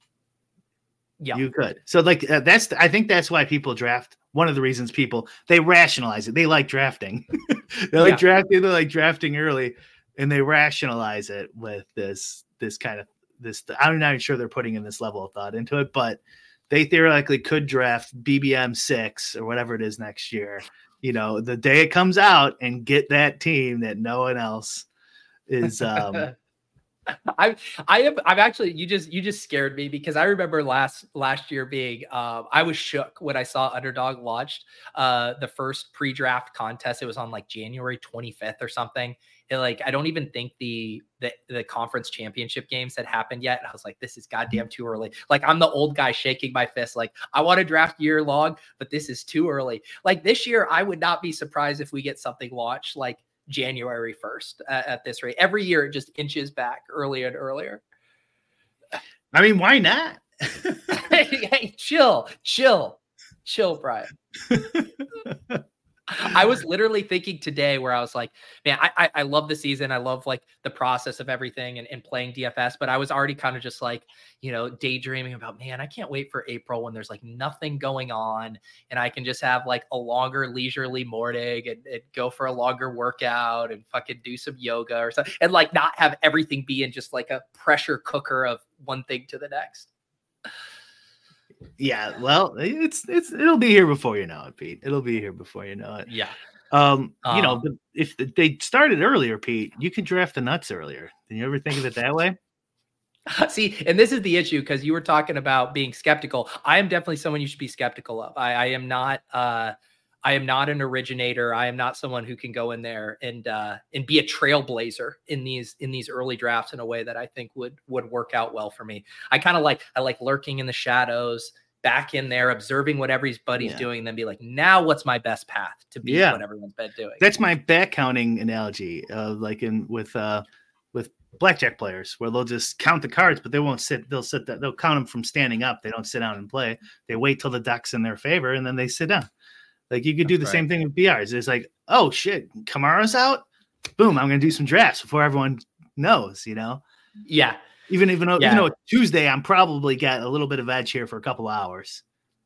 yeah, you could. So like, uh, that's, I think that's why people draft. One of the reasons people, they rationalize it. They like drafting. they like yeah. drafting. They like drafting early and they rationalize it with this, this kind of this. I'm not even sure they're putting in this level of thought into it, but they theoretically could draft B B M six or whatever it is next year. You know, the day it comes out and get that team that no one else is. Um, I, I have, I've actually, you just, you just scared me because I remember last, last year being, uh, I was shook when I saw Underdog launched uh, the first pre-draft contest. It was on like January twenty-fifth or something. And like, I don't even think the, the, the conference championship games had happened yet. And I was like, this is goddamn too early. Like I'm the old guy shaking my fist. Like I want to draft year long, but this is too early. Like this year, I would not be surprised if we get something launched like January first uh, at this rate. Every year, it just inches back earlier and earlier. I mean, why not? hey, hey, chill, chill, chill, Brian. I was literally thinking today where I was like, man, I, I, I love the season. I love like the process of everything and, and playing D F S, but I was already kind of just like, you know, daydreaming about, man, I can't wait for April when there's like nothing going on and I can just have like a longer leisurely morning and, and go for a longer workout and fucking do some yoga or something and like not have everything be in just like a pressure cooker of one thing to the next. Yeah, well, it's it's it'll be here before you know it, Pete. It'll be here before you know it. Yeah. Um, you um, know, if they started earlier, Pete, you could draft the nuts earlier. Did you ever think of it that way? See, and this is the issue because you were talking about being skeptical. I am definitely someone you should be skeptical of. I, I am not. Uh, I am not an originator. I am not someone who can go in there and uh, and be a trailblazer in these in these early drafts in a way that I think would would work out well for me. I kind of like I like lurking in the shadows, back in there, observing what everybody's yeah. doing, and then be like, now what's my best path to be yeah. what everyone's been doing? That's my back counting analogy, uh, like in with uh, with blackjack players, where they'll just count the cards, but they won't sit. They'll sit. That they'll count them from standing up. They don't sit down and play. They wait till the deck's in their favor, and then they sit down. Like you could do the That's same right. thing with B Rs. It's like, oh shit, Kamara's out. boom, I'm going to do some drafts before everyone knows, you know? Yeah. Even, even, though, Yeah. even though it's Tuesday, I'm probably got a little bit of edge here for a couple hours.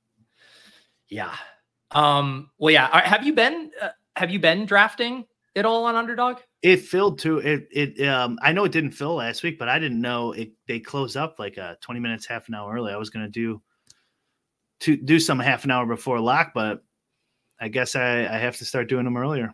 Yeah. Um, well, yeah. All right, have you been, uh, have you been drafting at all on Underdog? It filled too. It, it, um, I know it didn't fill last week, but I didn't know it. They closed up like uh twenty minutes, half an hour early. I was going to do, to do some half an hour before lock, but I guess I, I have to start doing them earlier.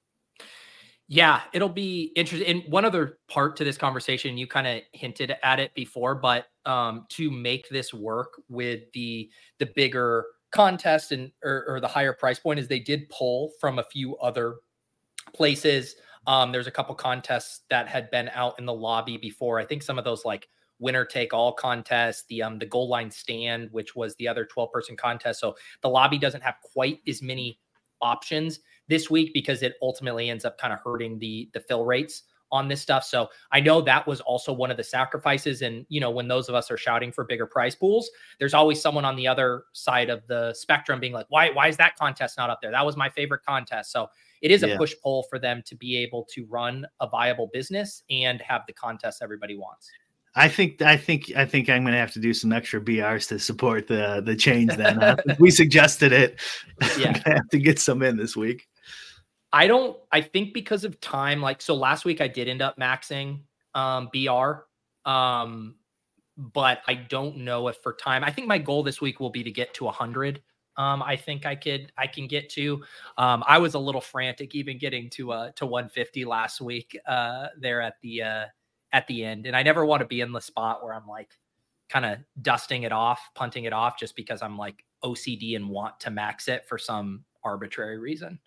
Yeah, it'll be interesting. And one other part to this conversation, you kind of hinted at it before, but um, to make this work with the the bigger contest and or, or the higher price point is they did pull from a few other places. Um, there's a couple contests that had been out in the lobby before. I think some of those like winner take all contests, the um the goal line stand, which was the other twelve person contest. So the lobby doesn't have quite as many options this week because it ultimately ends up kind of hurting the the fill rates on this stuff. So I know that was also one of the sacrifices. And, you know, when those of us are shouting for bigger prize pools, there's always someone on the other side of the spectrum being like, why, why is that contest not up there? That was my favorite contest. So it is a Yeah. push pull for them to be able to run a viable business and have the contest everybody wants. I think I think I think I'm gonna have to do some extra B Rs to support the the change. Then uh, we suggested it. Yeah. I'm gonna have to get some in this week. I don't. I think because of time, like so, last week I did end up maxing um, B R, um, but I don't know if for time. I think my goal this week will be to get to a hundred. Um, I think I could. I can get to. Um, I was a little frantic even getting to uh to one fifty last week. Uh, there at the uh. at the end. And I never want to be in the spot where I'm like kind of dusting it off, punting it off just because I'm like O C D and want to max it for some arbitrary reason.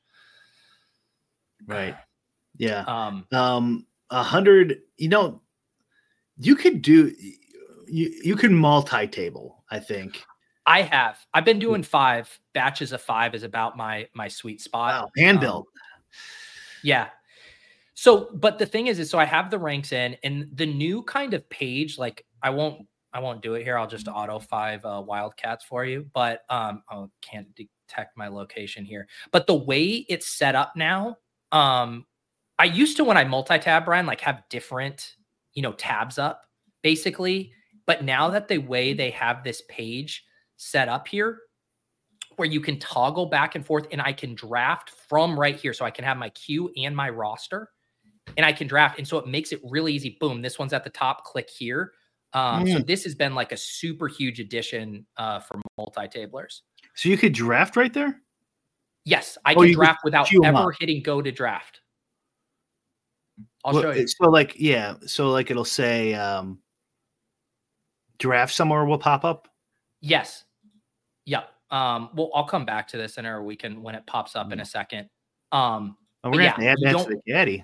Right. Yeah. Um, Um, a hundred, you know, you could do, you, you can multi-table, I think. I have, I've been doing five batches of five is about my, my sweet spot. Wow. Hand build. Um, yeah. So, but the thing is, is so I have the ranks in and the new kind of page, like I won't, I won't do it here. I'll just auto five uh, Wildcats for you, but um, I can't detect my location here. But the way it's set up now, um, I used to, when I multi-tab, Brian, like have different, you know, tabs up basically. But now that the way they have this page set up here, where you can toggle back and forth and I can draft from right here. So I can have my queue and my roster. And I can draft. And so it makes it really easy. Boom. This one's at the top. Click here. Um, mm. So this has been like a super huge addition uh, for multi-tablers. So you could draft right there? Yes. I oh, can draft without ever up. hitting go to draft. I'll well, show you. So like, yeah. So like it'll say um, draft somewhere will pop up? Yes. Yep. Um, well, I'll come back to this in our weekend when it pops up mm. in a second. Um, oh, we're going to yeah, have to add that to the caddy.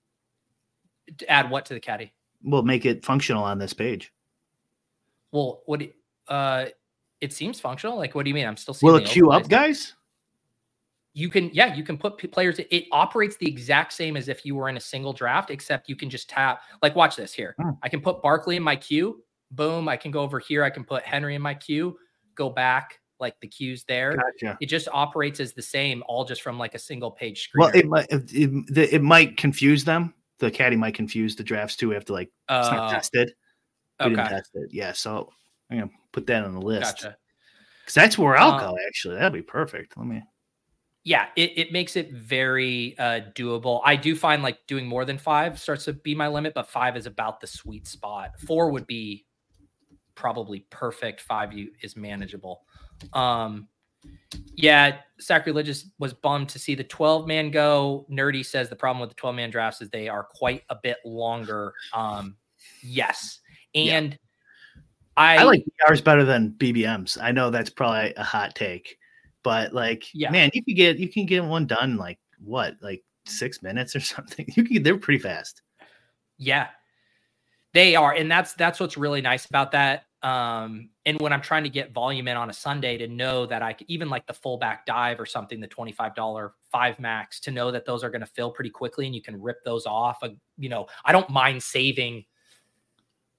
To add what to the caddy? We'll make it functional on this page. Well, what? Uh, it seems functional. Like, what do you mean? I'm still seeing. Will it queue up, guys? You can, yeah, you can put p- players. It operates the exact same as if you were in a single draft, except you can just tap. Like, watch this here. Hmm. I can put Barkley in my queue. Boom. I can go over here. I can put Henry in my queue. Go back. Like the queues there. Gotcha. It just operates as the same, all just from like a single page screen. Well, it might it, it, it might confuse them. The caddy might confuse the drafts too. We have to like uh, it's not tested. We okay. didn't test it. Yeah, so I'm gonna put that on the list. Gotcha. Because that's where I'll um, go. Actually, that'd be perfect. Let me. Yeah, it, it makes it very uh, doable. I do find like doing more than five starts to be my limit, but five is about the sweet spot. Four would be probably perfect. Five you is manageable. Um, yeah, Sacrilegious was bummed to see the twelve man go. Nerdy says the problem with the twelve man drafts is they are quite a bit longer. Um, yes. And yeah. I, I like B Rs better than B B Ms. I know that's probably a hot take, but like, yeah. man, you can get, you can get one done like what, like six minutes or something. You can, they're pretty fast. Yeah, they are. And that's, that's what's really nice about that. Um, and when I'm trying to get volume in on a Sunday to know that I could even like the fullback dive or something, the twenty-five dollars five max, to know that those are going to fill pretty quickly and you can rip those off. Uh, you know, I don't mind saving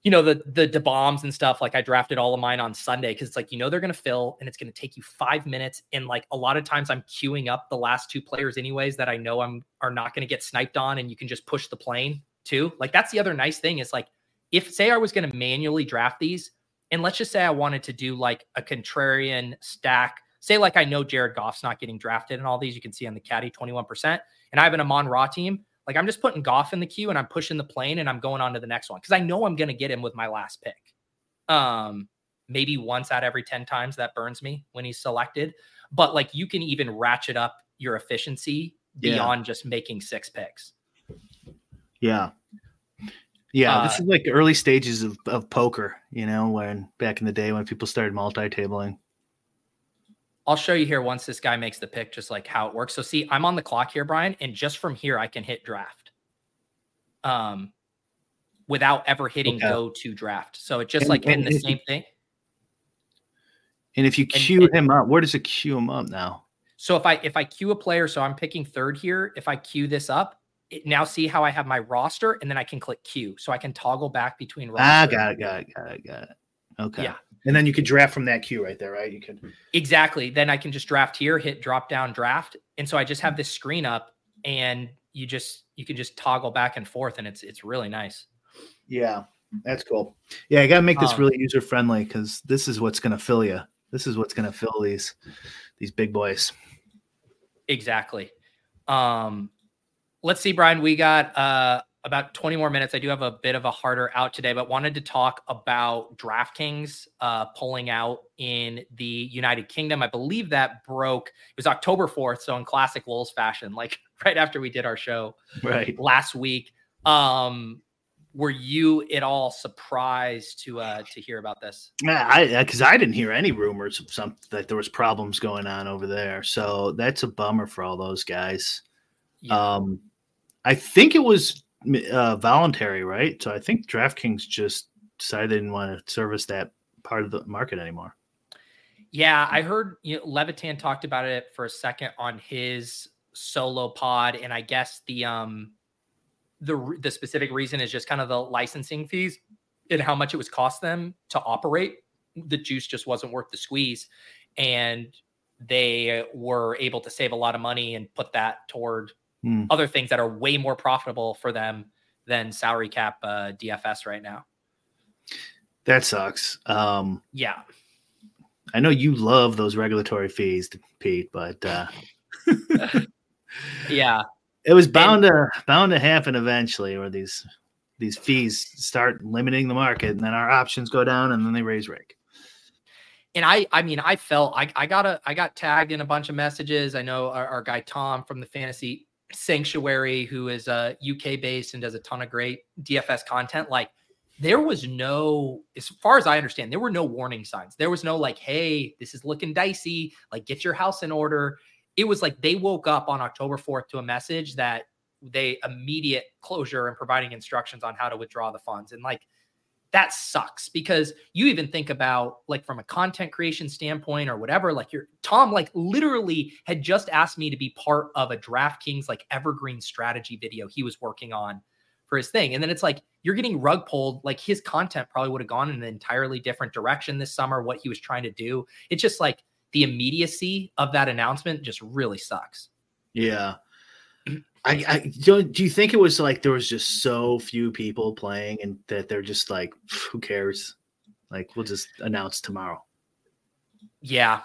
you know, the the the bombs and stuff. Like I drafted all of mine on Sunday because it's like, you know, they're going to fill and it's going to take you five minutes. And like a lot of times I'm queuing up the last two players anyways that I know I'm are not going to get sniped on, and you can just push the plane too. Like that's the other nice thing is like, if say I was going to manually draft these, and let's just say I wanted to do like a contrarian stack, say like I know Jared Goff's not getting drafted and all these, you can see on the caddy twenty-one percent, and I have an Amon Ra team. Like I'm just putting Goff in the queue and I'm pushing the plane and I'm going on to the next one because I know I'm going to get him with my last pick. Um, maybe once out of every ten times that burns me when he's selected. But like you can even ratchet up your efficiency beyond yeah. just making six picks. Yeah. Yeah. Uh, this is like early stages of, of poker, you know, when back in the day when people started multi-tabling. I'll show you here once this guy makes the pick, just like how it works. So see, I'm on the clock here, Brian, and just from here, I can hit draft um, without ever hitting okay. go to draft. So it's just and, like and, in the same you, thing. And if you queue and, him up, where does it queue him up now? So if I, if I queue a player, so I'm picking third here. If I queue this up, it, now see how I have my roster and then I can click queue. So I can toggle back between roster. Ah, got it, got it, got it, got it. Okay. Yeah. And then you could draft from that queue right there, right? You could exactly. Then I can just draft here, hit drop down draft. And so I just have this screen up and you just, you can just toggle back and forth and it's, it's really nice. Yeah, that's cool. Yeah. I got to make this um, really user friendly because this is what's going to fill you. This is what's going to fill these, these big boys. Exactly. Um, let's see, Brian, we got, uh, about twenty more minutes. I do have a bit of a harder out today, but wanted to talk about DraftKings uh, pulling out in the United Kingdom. I believe that broke. It was October fourth. So in classic Lowell's fashion, like right after we did our show right last week. Um, were you at all surprised to uh, to hear about this? Yeah, I because I didn't hear any rumors of some that there was problems going on over there. So that's a bummer for all those guys. Yeah. Um, I think it was Uh, voluntary, right? So I think DraftKings just decided they didn't want to service that part of the market anymore. Yeah, I heard you know, Levitan talked about it for a second on his solo pod, and I guess the um the the specific reason is just kind of the licensing fees and how much it was cost them to operate. The juice just wasn't worth the squeeze, and they were able to save a lot of money and put that toward Hmm. other things that are way more profitable for them than salary cap uh, D F S right now. That sucks. Um, yeah. I know you love those regulatory fees, Pete, but uh, yeah, it was bound and, to bound to happen eventually, where these these fees start limiting the market, and then our options go down, and then they raise rake. And I, I mean, I felt I, I got a, I got tagged in a bunch of messages. I know our, our guy Tom from the Fantasy Sanctuary, who is uh U K based and does a ton of great D F S content. Like there was no, as far as I understand, there were no warning signs. There was no like, hey, this is looking dicey. Like get your house in order. It was like they woke up on October fourth to a message that they immediate closure and providing instructions on how to withdraw the funds. And like, that sucks because you even think about like from a content creation standpoint or whatever, like your Tom, like literally had just asked me to be part of a DraftKings like evergreen strategy video he was working on for his thing. And then it's like, you're getting rug pulled. Like his content probably would have gone in an entirely different direction this summer, what he was trying to do. It's just like the immediacy of that announcement just really sucks. Yeah. I, I do, do you think it was like there was just so few people playing and that they're just like, who cares? Like, we'll just announce tomorrow. Yeah.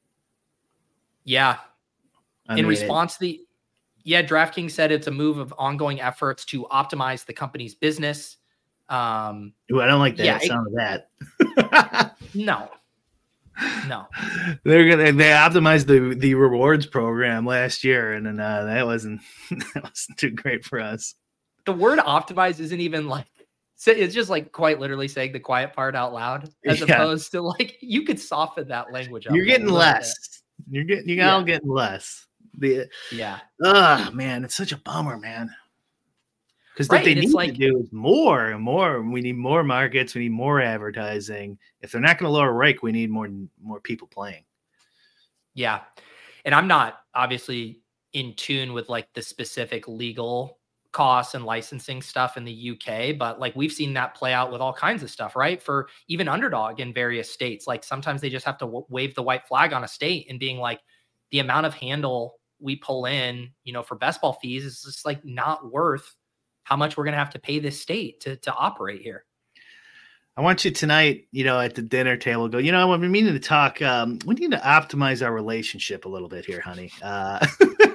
Yeah. I In mean, response to the, yeah, DraftKings said it's a move of ongoing efforts to optimize the company's business. Um, Ooh, I don't like that yeah, sound of that. No. No, they're gonna they optimized the the rewards program last year, and then uh, that wasn't that wasn't too great for us. The word optimize isn't even like it's just like quite literally saying the quiet part out loud, as yeah. opposed to like you could soften that language up. You're getting less. Bit. You're getting you're yeah. all getting less. The yeah. Oh man, it's such a bummer, man. Because right, what they need like, to do is more and more. We need more markets. We need more advertising. If they're not going to lower rake, we need more more people playing. Yeah. And I'm not obviously in tune with like the specific legal costs and licensing stuff in the U K, but like we've seen that play out with all kinds of stuff, right? For even Underdog in various states, like sometimes they just have to w- wave the white flag on a state and being like, the amount of handle we pull in, you know, for best ball fees is just like not worth how much we're going to have to pay this state to, to operate here. I want you tonight, you know, at the dinner table, go, you know, I've been meaning to talk. Um, we need to optimize our relationship a little bit here, honey. Uh,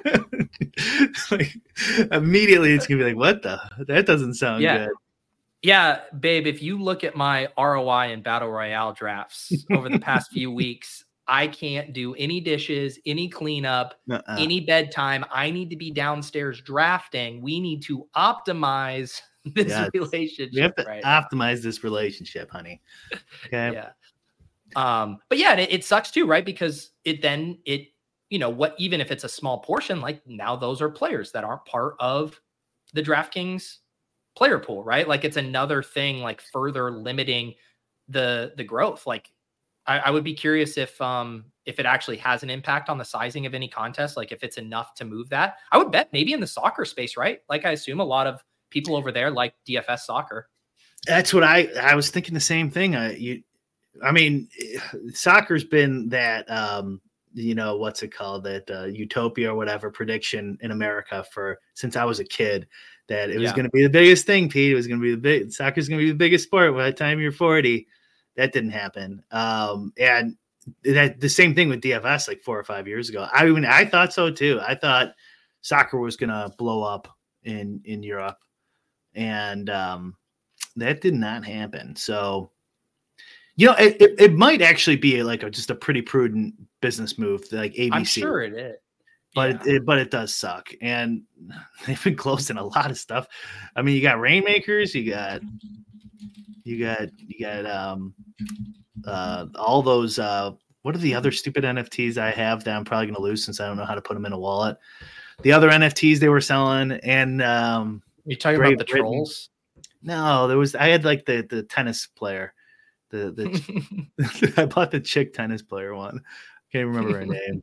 like, immediately it's going to be like, what the, that doesn't sound yeah. good. Yeah, babe, if you look at my R O I and Battle Royale drafts over the past few weeks, I can't do any dishes, any cleanup, uh-uh. any bedtime. I need to be downstairs drafting. We need to optimize this yes. relationship. We have to right optimize now. this relationship, honey. Okay. Yeah. Um, but yeah, it, it sucks too, right? Because it then it, you know, what, even if it's a small portion, like now those are players that aren't part of the DraftKings player pool, right? Like it's another thing, like further limiting the the growth. Like I, I would be curious if um if it actually has an impact on the sizing of any contest, like if it's enough to move that. I would bet maybe in the soccer space, right? Like I assume a lot of people over there like D F S soccer. That's what I I was thinking the same thing. I you I mean, soccer's been that um you know, what's it called, that uh, utopia or whatever prediction in America for since I was a kid, that it was yeah. going to be the biggest thing, Pete. It was going to be the big soccer's going to be the biggest sport by the time you're forty. That didn't happen. Um, and that the same thing with D F S like four or five years ago. I mean, I thought so too. I thought soccer was going to blow up in, in Europe, and um, that did not happen. So, you know, it, it, it might actually be like a, just a pretty prudent business move, like A B C. I'm sure it is. But yeah. it, it but it does suck, and they've been closing a lot of stuff. I mean, you got Rainmakers, you got you got you got um uh all those uh what are the other stupid N F Ts I have that I'm probably gonna lose since I don't know how to put them in a wallet. The other N F Ts they were selling, and um you're talking Great about the Britain. Trolls? No, there was I had like the the tennis player. The the I bought the chick tennis player one. Can't remember her name.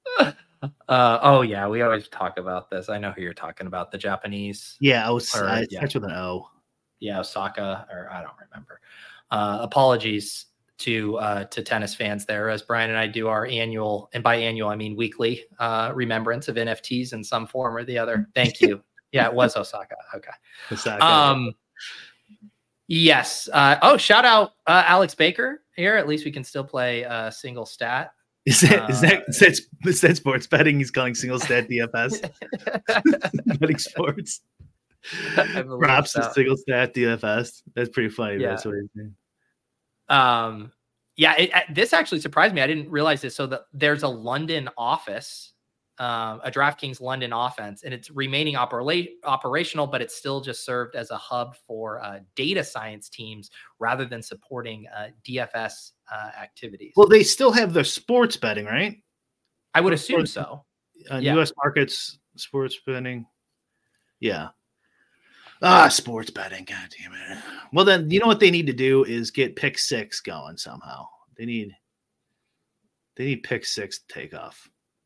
Uh oh yeah, we always talk about this. I know who you're talking about. The Japanese. Yeah, I was. Or, I yeah. starts with an O. Yeah, Osaka, or I don't remember. Uh, apologies to uh, to tennis fans there, as Brian and I do our annual, and by annual I mean weekly, uh, remembrance of N F Ts in some form or the other. Thank you. Yeah, it was Osaka. Okay. Osaka. Um. Yes. Uh, oh, shout out uh, Alex Baker here. At least we can still play uh, single stat. Is that, uh, is that is that is that sports betting? He's calling single stat D F S. Betting sports. Props so. to single stat D F S. That's pretty funny. Yeah. That's what he's saying. Um. Yeah. It, it, this actually surprised me. I didn't realize this. So the, there's a London office, um, a DraftKings London offense, and it's remaining opera- operational, but it's still just served as a hub for uh, data science teams rather than supporting uh, D F S uh, activities. Well, they still have their sports betting, right? I would assume so. Uh, yeah. U S markets, sports betting. Yeah. Ah, sports betting. God damn it. Well, then, you know what they need to do is get pick six going somehow. They need, they need pick six to take off.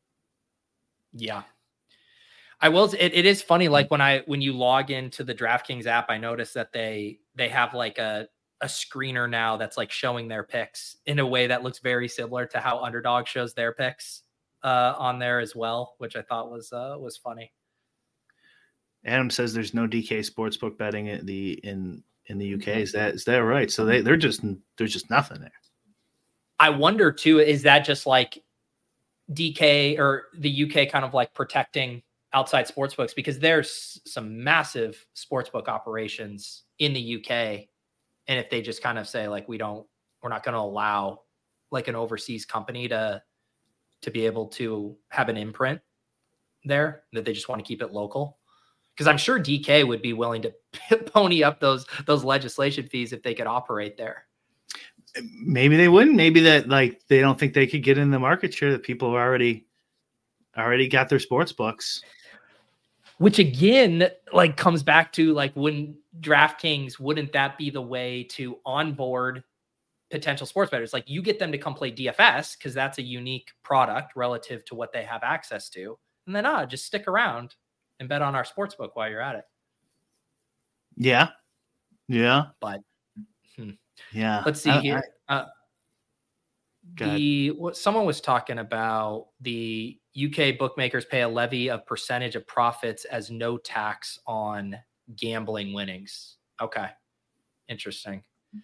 Yeah. I will. It, it is funny. Like when I, when you log into the DraftKings app, I noticed that they, they have like a, a screener now that's like showing their picks in a way that looks very similar to how Underdog shows their picks uh, on there as well, which I thought was, uh, was funny. Adam says there's no D K sportsbook betting in the, in, in the U K. Is that, is that right? So they, they're just, there's just nothing there. I wonder too, is that just like D K or the U K kind of like protecting outside sportsbooks, because there's some massive sportsbook operations in the U K. And if they just kind of say like, we don't, we're not going to allow like an overseas company to, to be able to have an imprint there, that they just want to keep it local. Cause I'm sure D K would be willing to pony up those, those legislation fees if they could operate there. Maybe they wouldn't. Maybe that like, they don't think they could get in the market share that people have already, already got their sports books. Which again, like comes back to like when DraftKings, wouldn't that be the way to onboard potential sports bettors? Like you get them to come play D F S because that's a unique product relative to what they have access to. And then ah, just stick around and bet on our sports book while you're at it. Yeah. Yeah. But hmm. Yeah. Let's see I, here. I, uh, the what someone was talking about the U K bookmakers pay a levy of percentage of profits as no tax on gambling winnings. Okay. Interesting.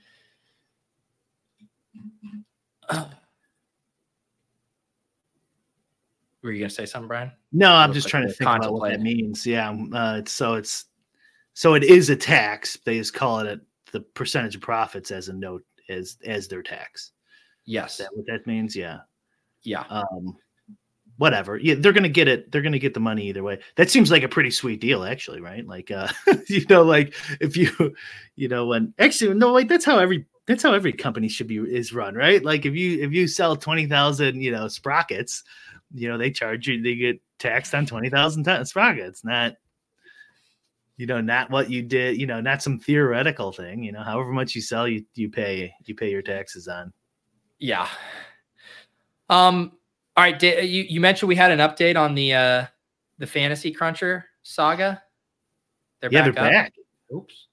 Were you going to say something, Brian? no, I'm Looks just like trying to you're think about what that contemplating. means. Yeah. um, Uh, it's, so it's, so it is a tax. They just call it a, the percentage of profits as a note as, as their tax. Yes. Is that what that means? Yeah. Yeah. Um, whatever. Yeah. They're going to get it. They're going to get the money either way. That seems like a pretty sweet deal, actually. Right. Like, uh, you know, like if you, you know, when actually, no, like that's how every, that's how every company should be is run, right? Like if you, if you sell twenty thousand, you know, sprockets, you know, they charge you, they get taxed on twenty thousand sprockets, not, you know, not what you did, you know, not some theoretical thing, you know, however much you sell, you, you pay, you pay your taxes on. Yeah. Um, all right. Did, you, you mentioned we had an update on the, uh, the Fantasy Cruncher saga. They're Yeah, back they're up. back. Oops.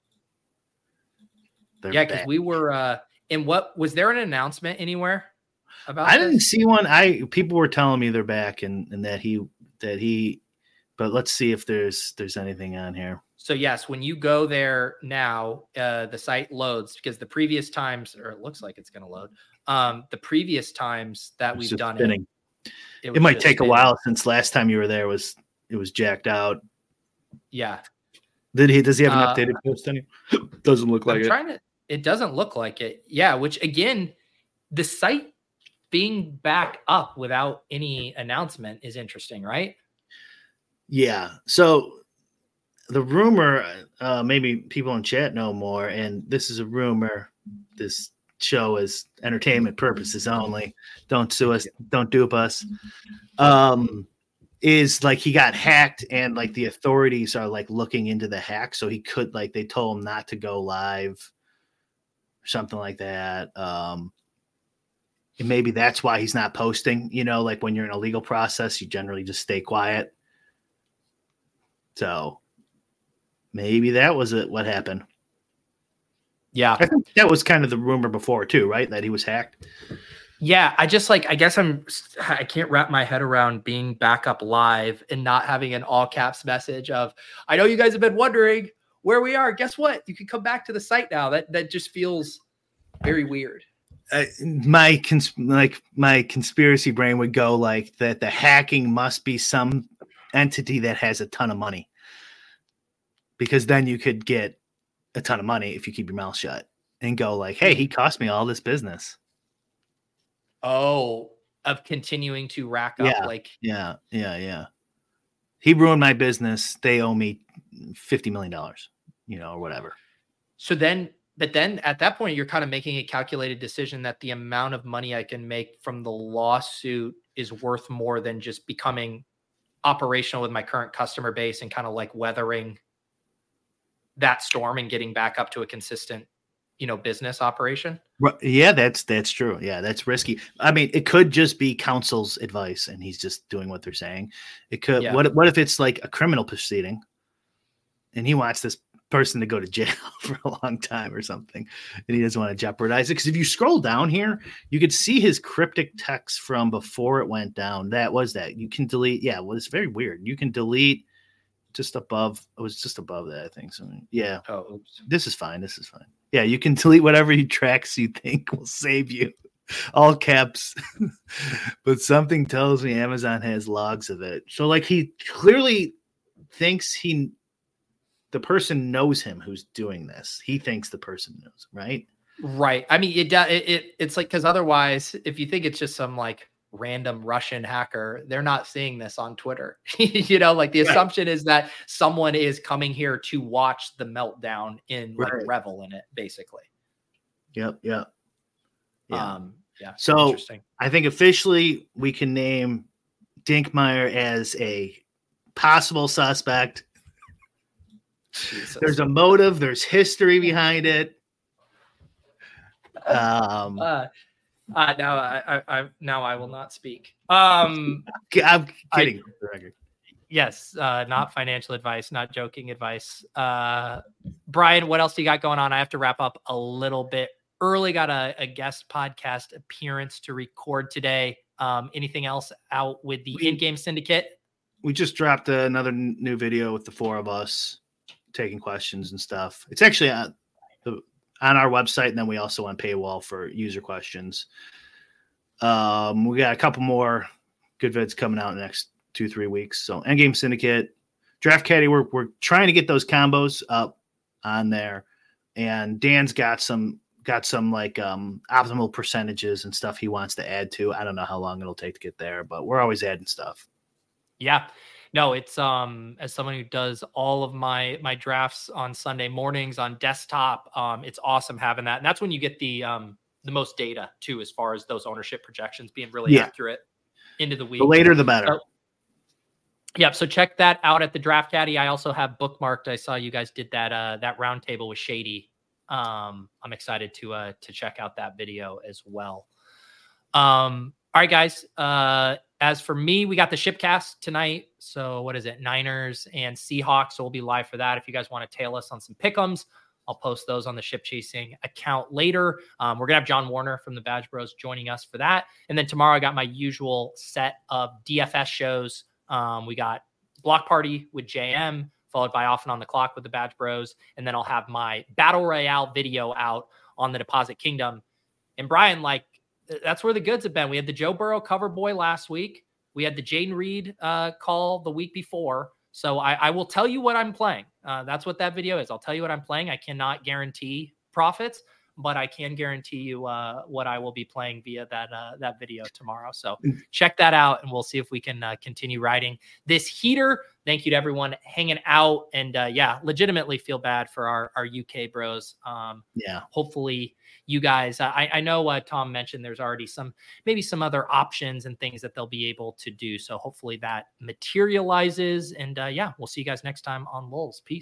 They're Yeah. Cause back. we were, uh, in what was there an announcement anywhere about I didn't this? see one. I, people were telling me they're back and, and that he, that he, but let's see if there's, there's anything on here. So yes, when you go there now, uh, the site loads because the previous times, or it looks like it's going to load. Um, the previous times that It's we've just done spinning. it, It, was might just take spinning. a while since last time you were there was, it was jacked out. Yeah. Did he, does he have an Uh, updated post on you? Doesn't look like I'm it. trying to, it doesn't look like it. Yeah. Which again, the site being back up without any announcement is interesting, right? Yeah. So the rumor, uh, maybe people in chat know more, and this is a rumor. This show is entertainment purposes only. Don't sue us. Don't dupe us. Um, is like he got hacked, and like the authorities are like looking into the hack, so he could like they told him not to go live, or something like that. Um, and maybe that's why he's not posting. You know, like when you're in a legal process, you generally just stay quiet. So maybe that was it. What happened? Yeah. I think that was kind of the rumor before too, right? That he was hacked. Yeah. I just like, I guess I'm, I can't wrap my head around being back up live and not having an all caps message of, I know you guys have been wondering where we are. Guess what? You can come back to the site now. That, that just feels very weird. Uh, my cons- like my conspiracy brain would go like that. The hacking must be some entity that has a ton of money, because then you could get a ton of money if you keep your mouth shut and go like, hey, he cost me all this business. Oh, of continuing to rack up. Yeah. Like, Yeah. Yeah. Yeah. He ruined my business. They owe me fifty million dollars, you know, or whatever. so then, but then at that point, you're kind of making a calculated decision that the amount of money I can make from the lawsuit is worth more than just becoming operational with my current customer base and kind of like weathering that storm and getting back up to a consistent, you know, business operation. Right. Yeah, that's that's true. Yeah, that's risky. I mean, it could just be counsel's advice, and he's just doing what they're saying. It could. Yeah. What? What if it's like a criminal proceeding, and he wants this person to go to jail for a long time or something, and he doesn't want to jeopardize it? Because if you scroll down here, you could see his cryptic text from before it went down. That was that. You can delete. Yeah, well, it's very weird. You can delete just above. It was just above that, I think. So yeah. Oh, oops. This is fine. This is fine. Yeah, you can delete whatever you tracks you think will save you. All caps. But something tells me Amazon has logs of it. So like he clearly thinks he the person knows him who's doing this. He thinks the person knows, right? Right. I mean, it, it, it it's like, because otherwise, if you think it's just some like random Russian hacker, they're not seeing this on Twitter. You know, like the Right. assumption is that someone is coming here to watch the meltdown and like Right. revel in it, basically. Yep, yep. Yeah. Um, yeah. So- interesting. I think officially we can name Dinkmeyer as a possible suspect. Jesus. There's a motive, there's history behind it. Um uh, uh, now I, I, I, now I will not speak. Um, I'm kidding. for the record. Yes, uh, not financial advice, not joking advice. Uh, Brian, what else do you got going on? I have to wrap up a little bit early. Got a, a guest podcast appearance to record today. Um, anything else out with the we, in-game syndicate? We just dropped another n- new video with the four of us taking questions and stuff. It's actually on, on our website, and then we also on paywall for user questions. Um, we got a couple more good vids coming out in the next two, three weeks. So Endgame Syndicate, Draft Caddy, we're, we're trying to get those combos up on there. And Dan's got some got some like um, optimal percentages and stuff he wants to add to. I don't know how long it'll take to get there, but we're always adding stuff. Yeah, no, it's um as someone who does all of my my drafts on Sunday mornings on desktop, um, it's awesome having that. And that's when you get the um the most data too, as far as those ownership projections being really yeah. accurate into the week. The later, the better. So, yeah, so check that out at the Draft Caddy. I also have bookmarked. I saw you guys did that uh, that roundtable with Shady. Um, I'm excited to uh, to check out that video as well. Um, all right, guys. Uh, as for me, we got the Shipcast tonight. So what is it? Niners and Seahawks. So we'll be live for that. If you guys want to tail us on some pick'ems, I'll post those on the Ship Chasing account later. Um, we're gonna have John Warner from the Badge Bros joining us for that. And then tomorrow I got my usual set of D F S shows. Um, we got Block Party with J M, followed by Off and On the Clock with the Badge Bros. And then I'll have my Battle Royale video out on the Deposit Kingdom. And Brian, like, that's where the goods have been. We had the Joe Burrow cover boy last week. We had the Jaden Reed uh, call the week before. So I, I will tell you what I'm playing. Uh, that's what that video is. I'll tell you what I'm playing. I cannot guarantee profits, but I can guarantee you uh, what I will be playing via that uh, that video tomorrow. So check that out, and we'll see if we can uh, continue riding this heater. Thank you to everyone hanging out, and uh, yeah, legitimately feel bad for our our U K bros. Um, yeah, hopefully you guys. I, I know uh, Tom mentioned there's already some maybe some other options and things that they'll be able to do. So hopefully that materializes, and uh, yeah, we'll see you guys next time on Lulz. Peace.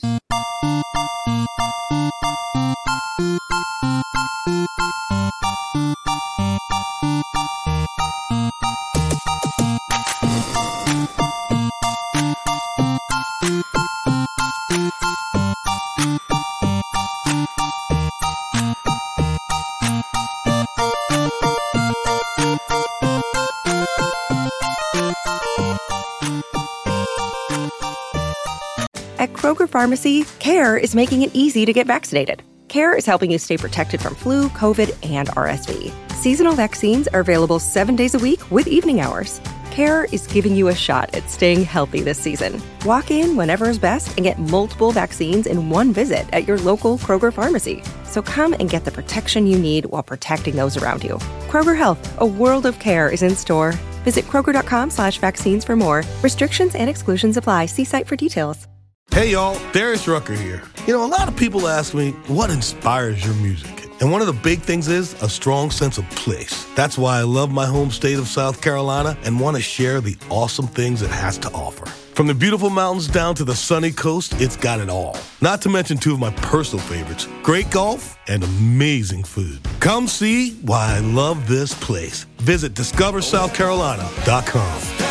At Kroger Pharmacy, CARE is making it easy to get vaccinated. CARE is helping you stay protected from flu, COVID, and R S V. Seasonal vaccines are available seven days a week with evening hours. CARE is giving you a shot at staying healthy this season. Walk in whenever is best and get multiple vaccines in one visit at your local Kroger Pharmacy. So come and get the protection you need while protecting those around you. Kroger Health, a world of care is in store. Visit Kroger.com slash vaccines for more. Restrictions and exclusions apply. See site for details. Hey, y'all, Darius Rucker here. You know, a lot of people ask me, what inspires your music? And one of the big things is a strong sense of place. That's why I love my home state of South Carolina and want to share the awesome things it has to offer. From the beautiful mountains down to the sunny coast, it's got it all. Not to mention two of my personal favorites, great golf and amazing food. Come see why I love this place. Visit discover south carolina dot com.